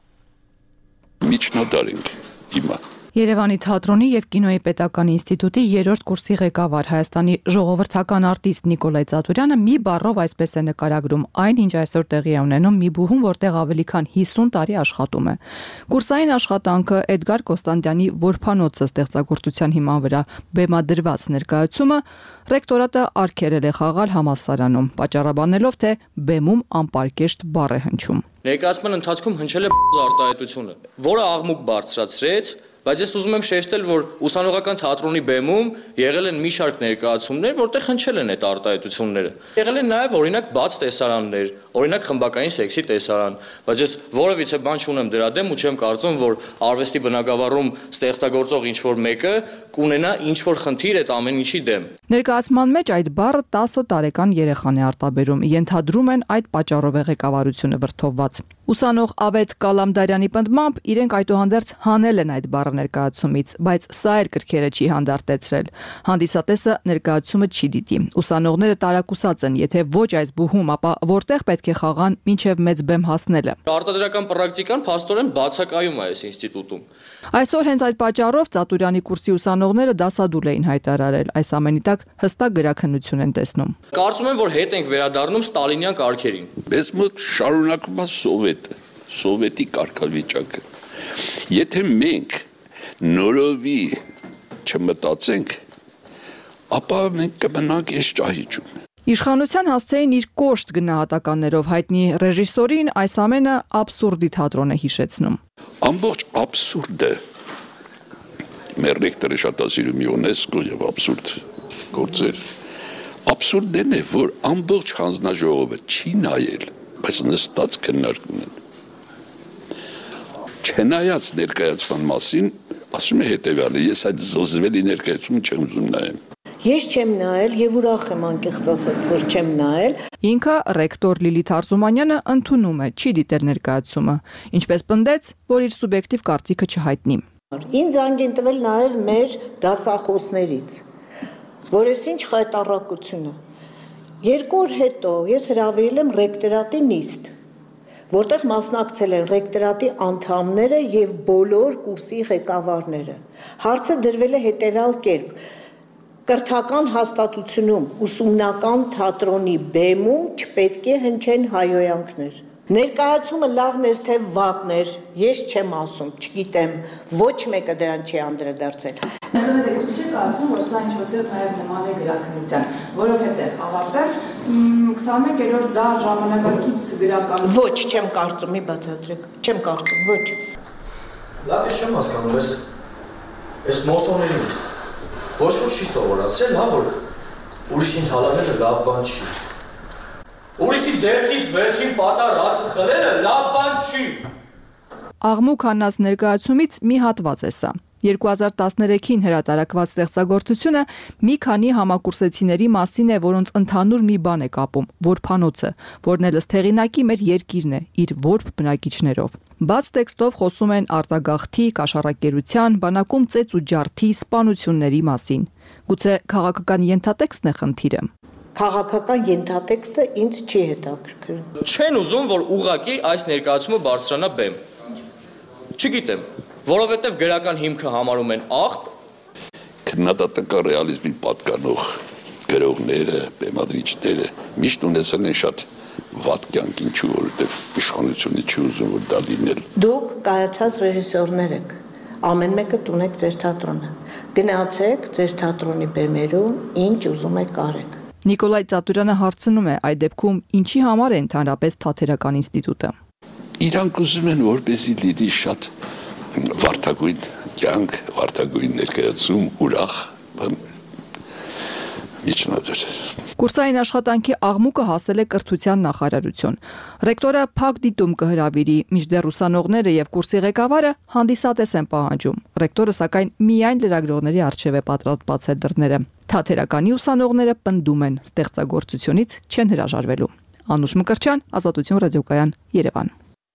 Միջնադարին հիմա Երևանի թատրոնի եւ կինոյի պետական ինստիտուտի 3-րդ կուրսի ղեկավար Հայաստանի ժողովրդական արտիստ Նիկոլայ Ծատուրյանը մի բառով այսպես է նկարագրում այն, ինչ այսօր տեղի է ունենում մի բուհում, որտեղ ավելի քան 50 տարի աշխատում է։ Կուրսային աշխատանքը Էդգար Կոստանդյանի Որփանոցը ստեղծագործության հիման վրա բեմադրված ներկայացումը ռեկտորատը արգելել է խաղալ համալսարանում, պատճառաբանելով, թե բեմում անպարկեշտ բառ է հնչում։ Ներկայացման ընթացքում հնչել է արտահայտությունը, որը աղմուկ բարձրացրեց, բայց ես ուզում եմ շեշտել, որ ուսանողական թատրոնի բեմում եղել են մի շարք ներկայացումներ, որտեղ հնչել են այդ արտահայտությունները։ Եղել են նաև օրինակ բաց տեսարաններ, օրինակ խմբակային սեքսի տեսարան, բայց ես որևիցե բան չունեմ դրա դեմ ու չեմ կարծում, որ արվեստի բնագավառում ստեղծագործող ինչ-որ մեկը կունենա ինչ-որ խնդիր այդ ամեն ինչի դեմ։ Ներկայացման մեջ այդ բառը 10 տարեկան երեխան է արտաբերում, ենթադրում են այդ պատճառով է ղեկավարությունը վրդովված։ Ուսանող Ավետ Կալամդարյանի պնդմամբ իրենք այդուհանդերձ հանել են այդ բառը ներկայացումից, բայց սա էլ կրքերը չի հանդարտեցրել։ Հանդիսատեսը ներկայացումը չի դիտի։ Ուսանողները տարակուսած են, եթե ոչ այս բուհում, ապա որտեղ պետք է խաղան մինչև մեծ բեմ հասնելը։ Արտադրական պրակտիկան փաստորեն բացակայում է այս ինստիտուտում։ Այսօր հենց այդ պատճառով Ծատուրյանի կուրսի ուսանողները դասադուլ էին հայտարարել, այս ամենի տակ հստակ գրաքննություն են տեսնում։ Կարծում եմ, որ հետ ենք վերադառնում ստալինյան կարգերին։ Մեզ մոտ շարունակում է սովետի կարգավիճակը։ Եթե մենք նորովի չմտածենք, ապա մենք կմնանք այս ճահիճում։ Իշխանության հասցեին իր կոշտ գնահատականներով հայտնի ռեժիսորին այս ամենը աբսուրդի թատրոն է հիշեցնում։ Ամբողջ աբսուրդը մեր ռեկտորը շատ ասիրում ՅՈՒՆԵՍԿՕ եւ աբսուրդ գործեր։ Աբսուրդն է, որ ամբողջ հանձնաժողովը չի նայել, բայց նստած քննարկում են։ Չնայած ներկայացման մասին, ասում է հետևյալը, ես այդ զզվելի ներկայացումը չեմ ուզում նայեմ։ Ես չեմ նայել եւ ուրախ եմ անկեղծ ասած, որ չեմ նայել։ Ինքը ռեկտոր Լիլիթ Արզումանյանը ընդունում է, չի դիտել ներկայացումը, ինչպես պնդեց, որ իր սուբյեկտիվ կարծիքը չհայտնի։ Ինձ անգ են տվել նաեւ մեր դասախոսներից, որ ես ինչ խայտառակություն է։ 2 օր հետո ես հրավիրել եմ ռեկտորատի նիստ, որտեղ մասնակցել են ռեկտորատի անդամները եւ բոլոր կուրսի ղեկավարները։ Հարցը դրվել է հետեւյալ կերպ. կրթական հաստատությունում ուսումնական թատրոնի բեմում չպետք է հնչեն հայոյանքներ։ Ներկայացումը լավն էր թե վատն էր, ես չեմ ասում, չգիտեմ, ոչ մեկը դրան չի անդրադարձել։ Ներկայացուցիչ չեք կարծում, որ սա ինչ-որտեղ նաև նման է գրաքննության, որովհետև ավարտել 21-րդ դար ժամանակակից գրական։ Ոչ, չեմ կարծում, մի բացատրեք, չեմ կարծում, ոչ։ Լավ, ես չեմ հասկանում, ես մոսոներին ոչ ոք չի սովորացրել, հա, որ ուրիշին թալանելը լավ բան չի։ Ուրիշի ձեռքից վերջին պատառածը խլելը լավ բան չի։ Աղմուկ հանած ներկայացումից մի հատված է սա։ 2013-ին հրատարակված ստեղծագործությունը մի քանի համակուրսեցիների մասին է, որոնց ընդհանուր մի բան է կապում՝ որբանոցը, որն էլ ըստ հեղինակի մեր երկիրն է, իր որբ բնակիչներով։ Բաց տեքստով խոսում են արտագաղթի, կաշառակերության, բանակում ծեծ ու ջարդի, սպանությունների մասին։ Գուցե քաղաքական ենթատեքստն է խնդիրը։ Քաղաքական ենթատեքստը ինձ չի հետաքրքրում։ Չեն ուզում, որ ուղղակի այս ներկայացումը բարձրանա բեմ։ Չգիտեմ, որովհետև գրական հիմքը համարում են աղբ։ Քննադատական ռեալիզմի պատկանող գրողները, բեմադրիչները միշտ ունեցել են շատ վատ կյանք, ինչու որովհետև իշխանությունը չի ուզում որ դա լինել։ Դուք կայացած ռեժիսորներ եք, ամեն մեկը տունեք ձեր թատրոնը։ Գնացեք ձեր թատրոնի բեմերում, ինչ ուզում եք արեք։ Նիկոլայ Ծատուրյանը հարցնում է, այդ դեպքում ինչի համար է ընդհանրապես Թատերական ինստիտուտը։ Իրանք ուզում են որպեսզի լինի շատ վարդագույն կյանք, վարդագույն ներկայացում, ուրախ միջնադար։ Կուրսային աշխատանքի աղմուկը հասել է կրթության նախարարություն։ Ռեկտորը փակ դիտում կհրավիրի, մինչդեռ ուսանողները եւ կուրսի ղեկավարը հանդիսատես են պահանջում։ Ռեկտորը սակայն միայն լրագրողների առջև է պատրաստ բացել դռները։ Թատերականի ուսանողները պնդում են, ստեղծագործությունից չեն հրաժարվելու։ Անուշ Մկրտչյան, Ազատություն ռադիոկայան, Երևան։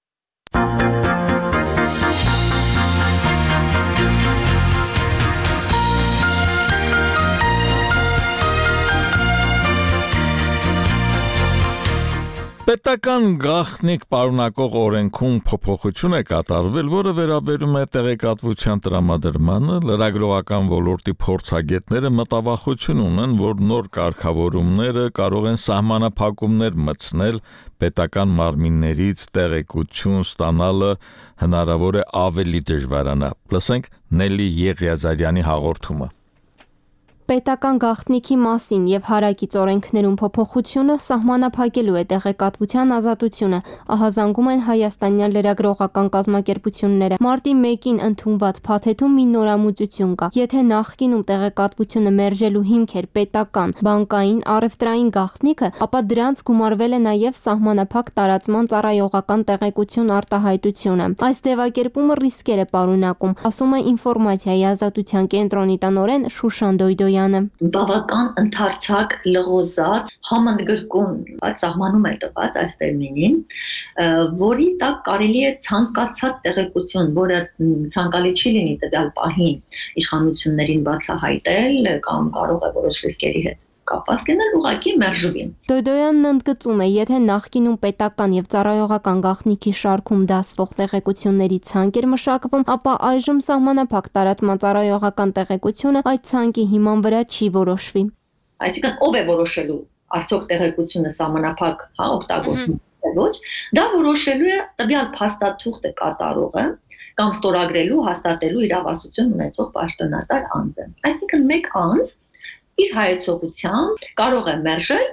Պետական գաղտնիք պարունակող օրենքում փոփոխություն է կատարվել, որը վերաբերում է տեղեկատվության տրամադրմանը, լրագրողական ոլորտի փորձագետները մտավախություն ունեն, որ նոր կարգավորումները կարող են սահմանափակումներ մտցնել, պետական մարմիններից տեղեկություն ստանալը հնարավոր է ավելի դժվարանա։ Լսենք Նելի Եղիազարյանի հաղորդումը։ Պետական գաղտնիքի մասին եւ հարակից օրենքներում փոփոխությունը սահմանափակելու է տեղեկատվության ազատությունը, ահազանգում են հայաստանյան լրագրողական կազմակերպությունները։ Մարտի 1-ին ընդունված փաթեթում մի նորամուծություն կա։ Եթե նախկինում տեղեկատվությունը մերժելու հիմք էր պետական, բանկային, առևտրային գաղտնիքը, ապա դրանց գումարվել է նաեւ սահմանափակ տարածման ծառայողական տեղեկություն արտահայտությունը։ Այս ձևակերպումը ռիսկեր է պարունակում, ասում է ինֆորմացիայի ազատության կենտրոնի տնօրեն Շուշան Դոյդոյանը։ Բավական ընդարձակ լղոզած համընդգրկուն սահմանում է տված այս տերմինին, որի տակ կարելի է ցանկացած տեղեկություն, որը ցանկալի չի լինի տվյալ պահին իշխանություններին բացահայտել կամ կարող է որոշ ռիսկերի հետ կապված լինել, ուղղակի մերժվի։ Դոյդոյանն ընդգծում է, եթե նախկինում պետական եւ ծառայողական գաղտնիքի շարքում դասվող տեղեկությունների ցանկ էր մշակվում, ապա այժմ սահմանափակ տարածման ծառայողական տեղեկությունը այդ ցանկի հիման վրա չի որոշվի։ Այսինքն ով է որոշելու արդյոք տեղեկությունը սահմանափակ օգտագործվում է ոչ, դա որոշելու է տվյալ փաստաթուղթը կատարողը կամ ստորագրելու, հաստատելու իրավասություն ունեցող պաշտոնատար անձը։ Այսինքն մեկ անձ իր հայեցողությամբ կարող է մերժել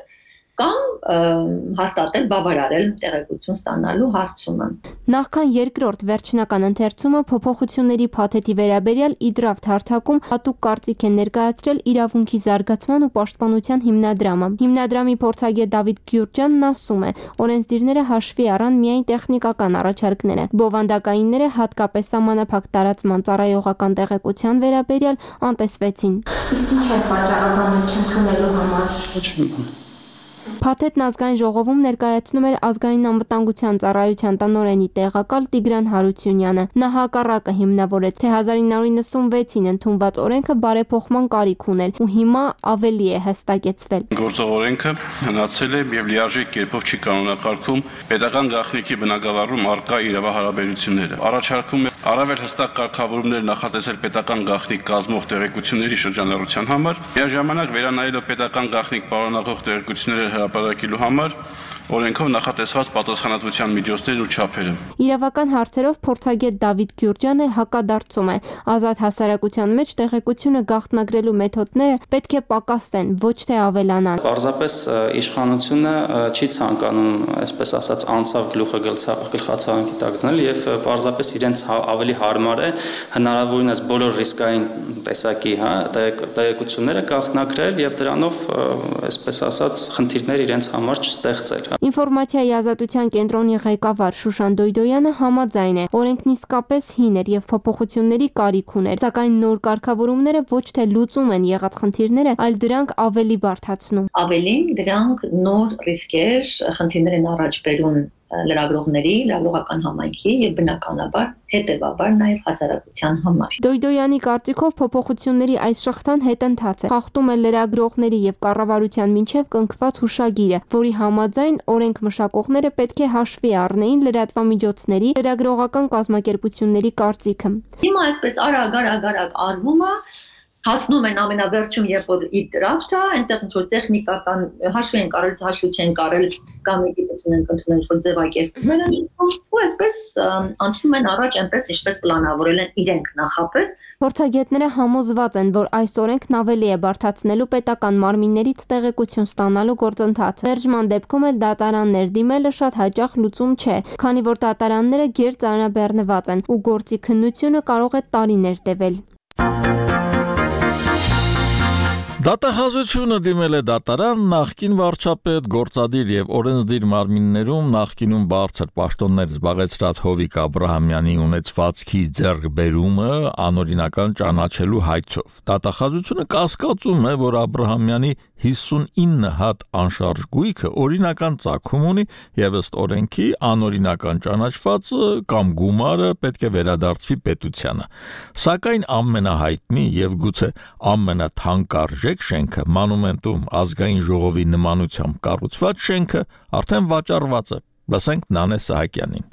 կամ հաստատել, բավարարել տեղեկություն ստանալու հարցումը։ Նախքան երկրորդ վերջնական ընթերցումը փոփոխությունների փաթեթի վերաբերյալ Իդրավթ հարթակում հատուկ կարծիք են ներկայացրել իրավունքի զարգացման ու պաշտպանության հիմնադրամը։ Հիմնադրամի փորձագետ Դավիթ Գյուրջյանն ասում է, օրենսդիրները հաշվի առան միայն տեխնիկական առաջարկները։ Բովանդակայինները հատկապես սահմանափակ տարածման ծառայողական տեղեկության վերաբերյալ անտեսվեցին։ Իսկ ինչ է պատճառաբանել չընդունելու համար։ Փաթեթն ազգային ժողովում ներկայացնում էր ազգային անվտանգության ծառայության տնօրենի տեղակալ Տիգրան Հարությունյանը։ Նա հակառակը հիմնավորեց, թե 1996-ին ընդունված օրենքը բարեփոխման կարիք ուներ ու հիմա ավելի է հստակեցվել։ Գործող օրենքը հնացել է եւ լիարժեք կերպով չի կանոնակարգում պետական գաղտնիքի բնագավառում առկա իրավահարաբերությունները։ Առաջարկում է առավել հստակ կարգավորումներ նախատեսել պետական գաղտնիք կազմող տեղեկությունների շրջանառության համար, միաժամանակ վերանայելով պետական գաղտնիք պարունակող տեղեկությունները հրապարակելու համար օրենքով նախատեսված պատասխանատվության միջոցներն ու չափերը։ Իրավական հարցերով փորձագետ Դավիթ Գյուրջյանը հակադարձում է, ազատ հասարակության մեջ տեղեկությունը գաղտնագրելու մեթոդները պետք է պակասեն, ոչ թե ավելանան։ Պարզապես իշխանությունը չի ցանկանում, այսպես ասած, անցավ գլուխը գլխացավանքի տակ դնել եւ պարզապես իրենց ավելի հարմար է հնարավորինս բոլոր ռիսկային տեսակի, տեղեկությունները գաղտնագրել եւ դրանով, այսպես ասած, խնդիրներ իրենց համար չստեղծել։ Ինֆորմացիայի ազատության կենտրոնի ղեկավար Շուշան Դոյդոյանը համաձայն է, օրենքն իսկապես հին էր եւ փոփոխությունների կարիք ուներ, սակայն նոր կարգավորումները ոչ թե լուծում են եղած խնդիրները, այլ դրանք ավելի բարդացնում։ Ավելին, դրանք նոր ռիսկեր, խնդիրներ են առաջ բերում լրագրողների, լրագրողական համայնքի եւ բնականաբար հետեւաբար նաեւ հասարակության համար։ Դոյդոյանի կարծիքով փոփոխությունների այս շղթան հետընթաց է, խախտում է լրագրողների եւ կառավարության միջև կնքված հուշագիրը, որի համաձայն օրենք մշակողները պետք է հաշվի առնեին լրատվամիջոցների, լրագրողական կազմակերպությունների կարծիքը։ Հիմա այսպես արագ արվում է հասնում են ամենավերջում, երբ որ իր դրաֆթը, այնտեղ ինչ-որ տեխնիկական հաշվի են կարել, հաշվի չեն կարել, կամ գիտություն են կնդունել ինչ-որ ձևակերպումներ են ու այսպես անցնում են առաջ այնպես, ինչպես պլանավորել են իրենք նախապես։ Փորձագետները համոզված են, որ այս օրենքն ավելի է բարդացնելու պետական մարմիններից տեղեկություն ստանալու գործընթացը։ Վերջման դեպքում էլ դատարաններ դիմելը շատ հաճախ լուծում չէ, քանի որ դատարանները գերծանրաբեռնված են ու գործի քննությունը կարող է տարիներ տևել։ Դատախազությունը դիմել է դատարան նախկին վարչապետ, գործադիր եւ օրենսդիր մարմիններում նախկինում բարձր պաշտոններ զբաղեցրած Հովիկ Աբրահամյանի ունեցվածքի ձեռքբերումը անօրինական ճանաչելու հայցով։ Դատախազությունը կասկածում է, որ Աբրահամյանի 59 հատ անշարժ գույքը օրինական ծագում ունի եւ ըստ օրենքի անօրինական ճանաչված կամ գումարը պետք է վերադարձվի պետությանը։ Սակայն ամենահայտնի եւ գուցե ամենաթանկարժեք շենքը մանումենտում ազգային ժողովի նմանությամբ կառուցված շենքը արդեն վաճառված է։ Լսենք Նանե Սահակյանին։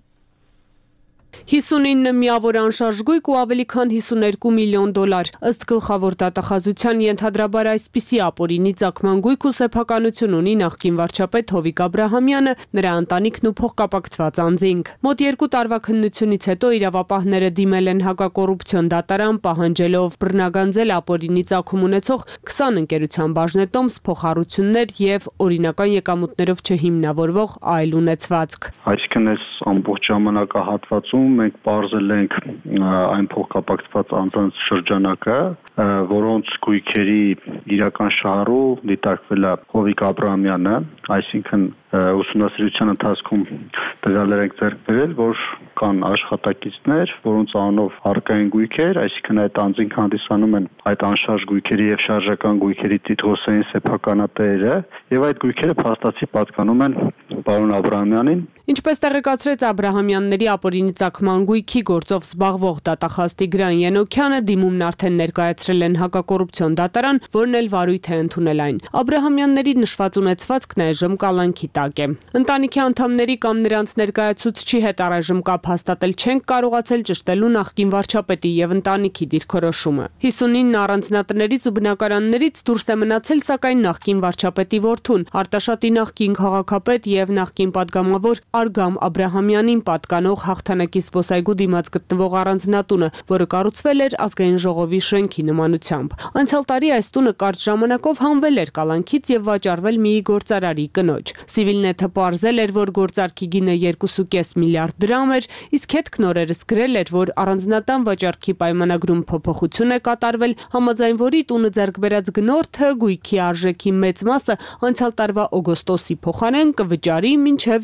59 միավոր անշարժ գույք ու ավելի քան 52 միլիոն դոլար։ Ըստ գլխավոր դատախազության ենթադրաբար այսպիսի ապօրինի ծագման գույք ու սեփականություն ունի նախկին վարչապետ Հովիկ Աբրահամյանը, նրա ընտանիքն ու փոխկապակցված անձինք։ Մոտ 2 տարվա քննությունից հետո իրավապահները դիմել են հակակոռուպցիոն դատարան, պահանջելով բռնագանձել ապօրինի ծագում ունեցող 20 ընկերության բաժնետոմս, փոխառություններ եւ օրինական եկամուտներով չհիմնավորվող այլ ունեցվածք։ Այսինքն այս ամբողջ ժամանակահատվածում մենք բարձել ենք այն փոխկապակցված անձանց շրջանակը, որոնց գույքերի իրական շահառու դիտարկվել է Հովիկ Աբրահամյանը, այսինքն ուսումնասիրության ընթացքում տվյալներ ենք ձեռք բերել, որ կան աշխատակիցներ, որոնց անունով առկային գույքեր, այսինքն այդ անձինք հանդիսանում են այդ անշարժ գույքերի եւ շարժական գույքերի տիտղոսային սեփականատերերը, եւ այդ գույքերը փաստացի պատկանում են պարոն Աբրահամյանին։ Ինչպես տեղեկացրեց Աբրահամյանների ապօրինի ծագման գույքի գործով զբաղվող դատախազ Տիգրան Ենոքյանը, դիմումն արդեն ներկայացրել են հակակոռուպցիոն դատարան, որն էլ վարույթ է ընդունել այն։ Աբրահամյանների նշված ունեցվածքն այժմ կալանքի տակ է։ Ընտանիքի անդամների կամ նրանց ներկայացուցչի հետ առայժմ կապ հաստատել չենք կարողացել ճշտելու նախկին վարչապետի եւ ընտանիքի դիրքորոշումը։ 59 առանձնատներից ու բնակարաններից դուրս է մնացել սակայն նախկին վարչապետի որդուն, Արտաշատի նախկին քաղաքապետ եւ նախկին падգամավոր Արգամ Աբրահամյանին պատկանող հաղթանակի զբոսայգու դիմաց գտնվող առանձնատունը, որը կառուցվել էր ազգային ժողովի շենքի նմանությամբ։ Անցյալ տարի այս տունը կարճ ժամանակով հանվել էր կալանքից եւ վաճառվել մի գործարարի կնոջ։ Civilnet-ը պարզել էր, որ գործարքի գինը 2.5 միլիարդ դրամ էր, իսկ հետքնորերս գրել էր, որ առանձնատան վաճառքի պայմանագրում փոփոխություն է կատարվել, համաձայն որի տունը ձեռք բերած գնորդը գույքի արժեքի մեծ մասը անցյալ տարվա օգոստոսի փոխարեն կվճարի մինչև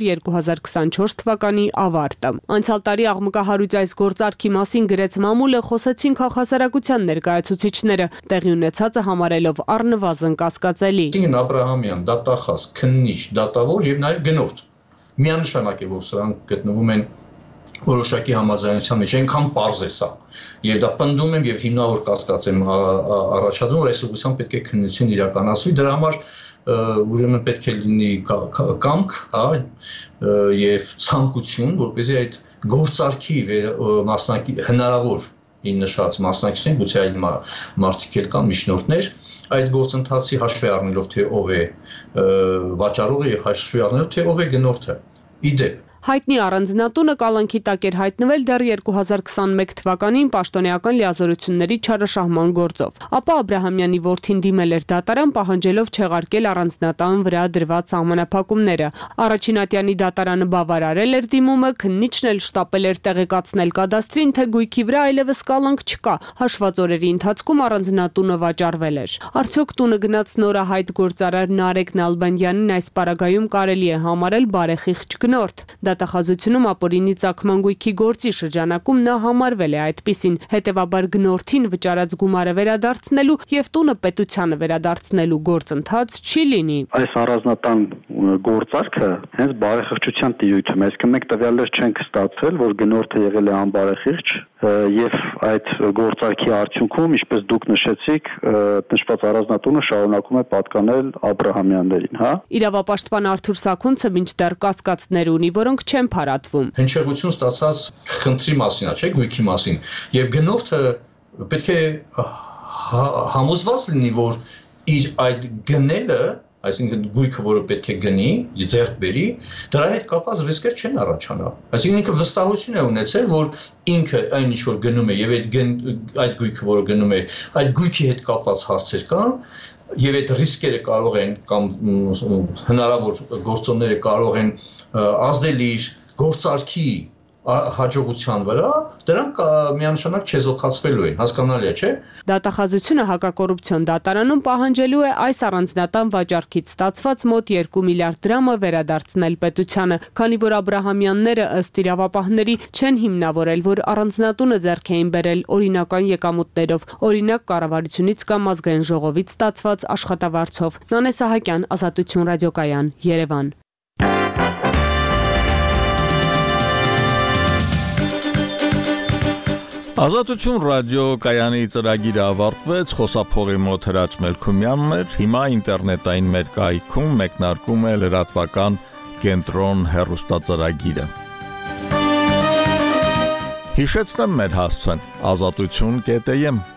2024 թվականի ավարտը։ Անցյալ տարի աղմկահարույց այս գործարքի մասին գրեց մամուլը, խոսեցին քաղաքասարակության ներկայացուցիչները, տեղի ունեցածը համարելով առնվազն կասկածելի։ Աբրահամյան, դատախազ, քննիչ, դատավոր եւ նաեւ գնորդ։ Միանշանակ է, որ սրանք գտնվում են որոշակի համաձայնության մեջ, այնքան պարզ է սա։ Եվ դա պնդում եմ եւ հիմնավոր կասկած եմ առաջադրում, որ այս ուղղությամբ պետք է քննություն իրականացվի, դրա համար ուրեմն պետք է լինի կամք, եւ ցանկություն, որպեսզի այդ գործարքի հնարավոր իմ նշած մասնակիցներին, գուցե այլ մարդիկ էլ կան, միջնորդներ, այդ գործընթացի հաշվի առնելով թե ով է վաճառողը եւ հաշվի առնելով թե ով է գնորդը։ Իդեպ Հայտնի առանձնատունը կալանքի տակ էր հայտնվել դեռ 2021 թվականին պաշտոնեական լիազորությունների չարաշահման գործով։ Ապա Աբրահամյանի որդին դիմել էր դատարան, պահանջելով չեղարկել առանձնատան վրա դրված սահմանափակումները։ Առաջինատյանի դատարանը բավարարել էր դիմումը, քննիչն էլ շտապել էր տեղեկացնել կադաստրին, թե գույքի վրա այլևս կալանք չկա։ Հաշված օրերի ընթացքում առանձնատունը վաճառվել էր։ Արդյոք տունը գնաց նորահայտ գործարար Նարեկ Նալբանդյանին այս պարագայում կարելի է համարել բարեխիղճ գնորդ։ Դատախազությունում ապօրինի ծագման գույքի գործի շրջանակում նա համարվել է այդպիսին, հետևաբար գնորդին վճարած գումարը վերադարձնելու եւ տունը պետությանը վերադարձնելու գործընթաց չի լինի։ Այս առանձնատան գործարքը հենց բարեխիղճության տիրույթում է, այսինքն մենք տվյալներ չենք ստացել, որ գնորդը եղել է անբարեխիղճ եւ այդ գործարքի արդյունքում, ինչպես դուք նշեցիք, նշված առանձնատունը շարունակում է պատկանել Աբրահամյաններին, հա։ Իրավապաշտպան Արթուր Սաքունցը մինչդեռ կասկածներ ունի, որոնք չեն փարատվում։ Հնչեղություն ստացած խնդրի մասին, չէ՞, գույքի մասին, եւ գնորդը պետք է համոզված լինի, որ իր այդ գնելը, այսինքն գույքը, որը պետք է գնի, ձեռք բերի, դրա հետ կապված ռիսկեր չեն առաջանա։ Այսինքն ինքը վստահություն է ունեցել, որ ինքը այն ինչ որ գնում է եւ այդ գույքը, որը գնում է, այդ գույքի հետ կապված հարցեր կան, եւ այդ ռիսկերը կարող են կամ հնարավոր գործոնները կարող են ազդել իր գործարքի հաջողության վրա, դրանք միանշանակ չեզոքացվելու են, հասկանալի է, չէ՞։ Դատախազությունը հակակոռուպցիոն դատարանում պահանջելու է այս առանձնատան վաճառքից ստացված մոտ 2 միլիարդ դրամը վերադարձնել պետությանը, քանի որ Աբրահամյանները ըստ իրավապահների չեն հիմնավորել, որ առանձնատունը ձեռք էին բերել օրինական եկամուտներով, օրինակ կառավարությունից կամ ազգային ժողովից ստացված աշխատավարձով։ Նանե Սահակյան, Ազատություն ռադիոկայան, Երևան։ Ազատություն ռադիոկայանի ծրագիրը ավարտվեց, խոսափողի մոտ Հրաչ Մելքումյանն էր, հիմա ինտերնետային մեր կայքում մեկնարկում է լրատվական կենտրոն հեռուստածրագիրը։ Հիշեցնեմ մեր հասցեն, ազատություն.am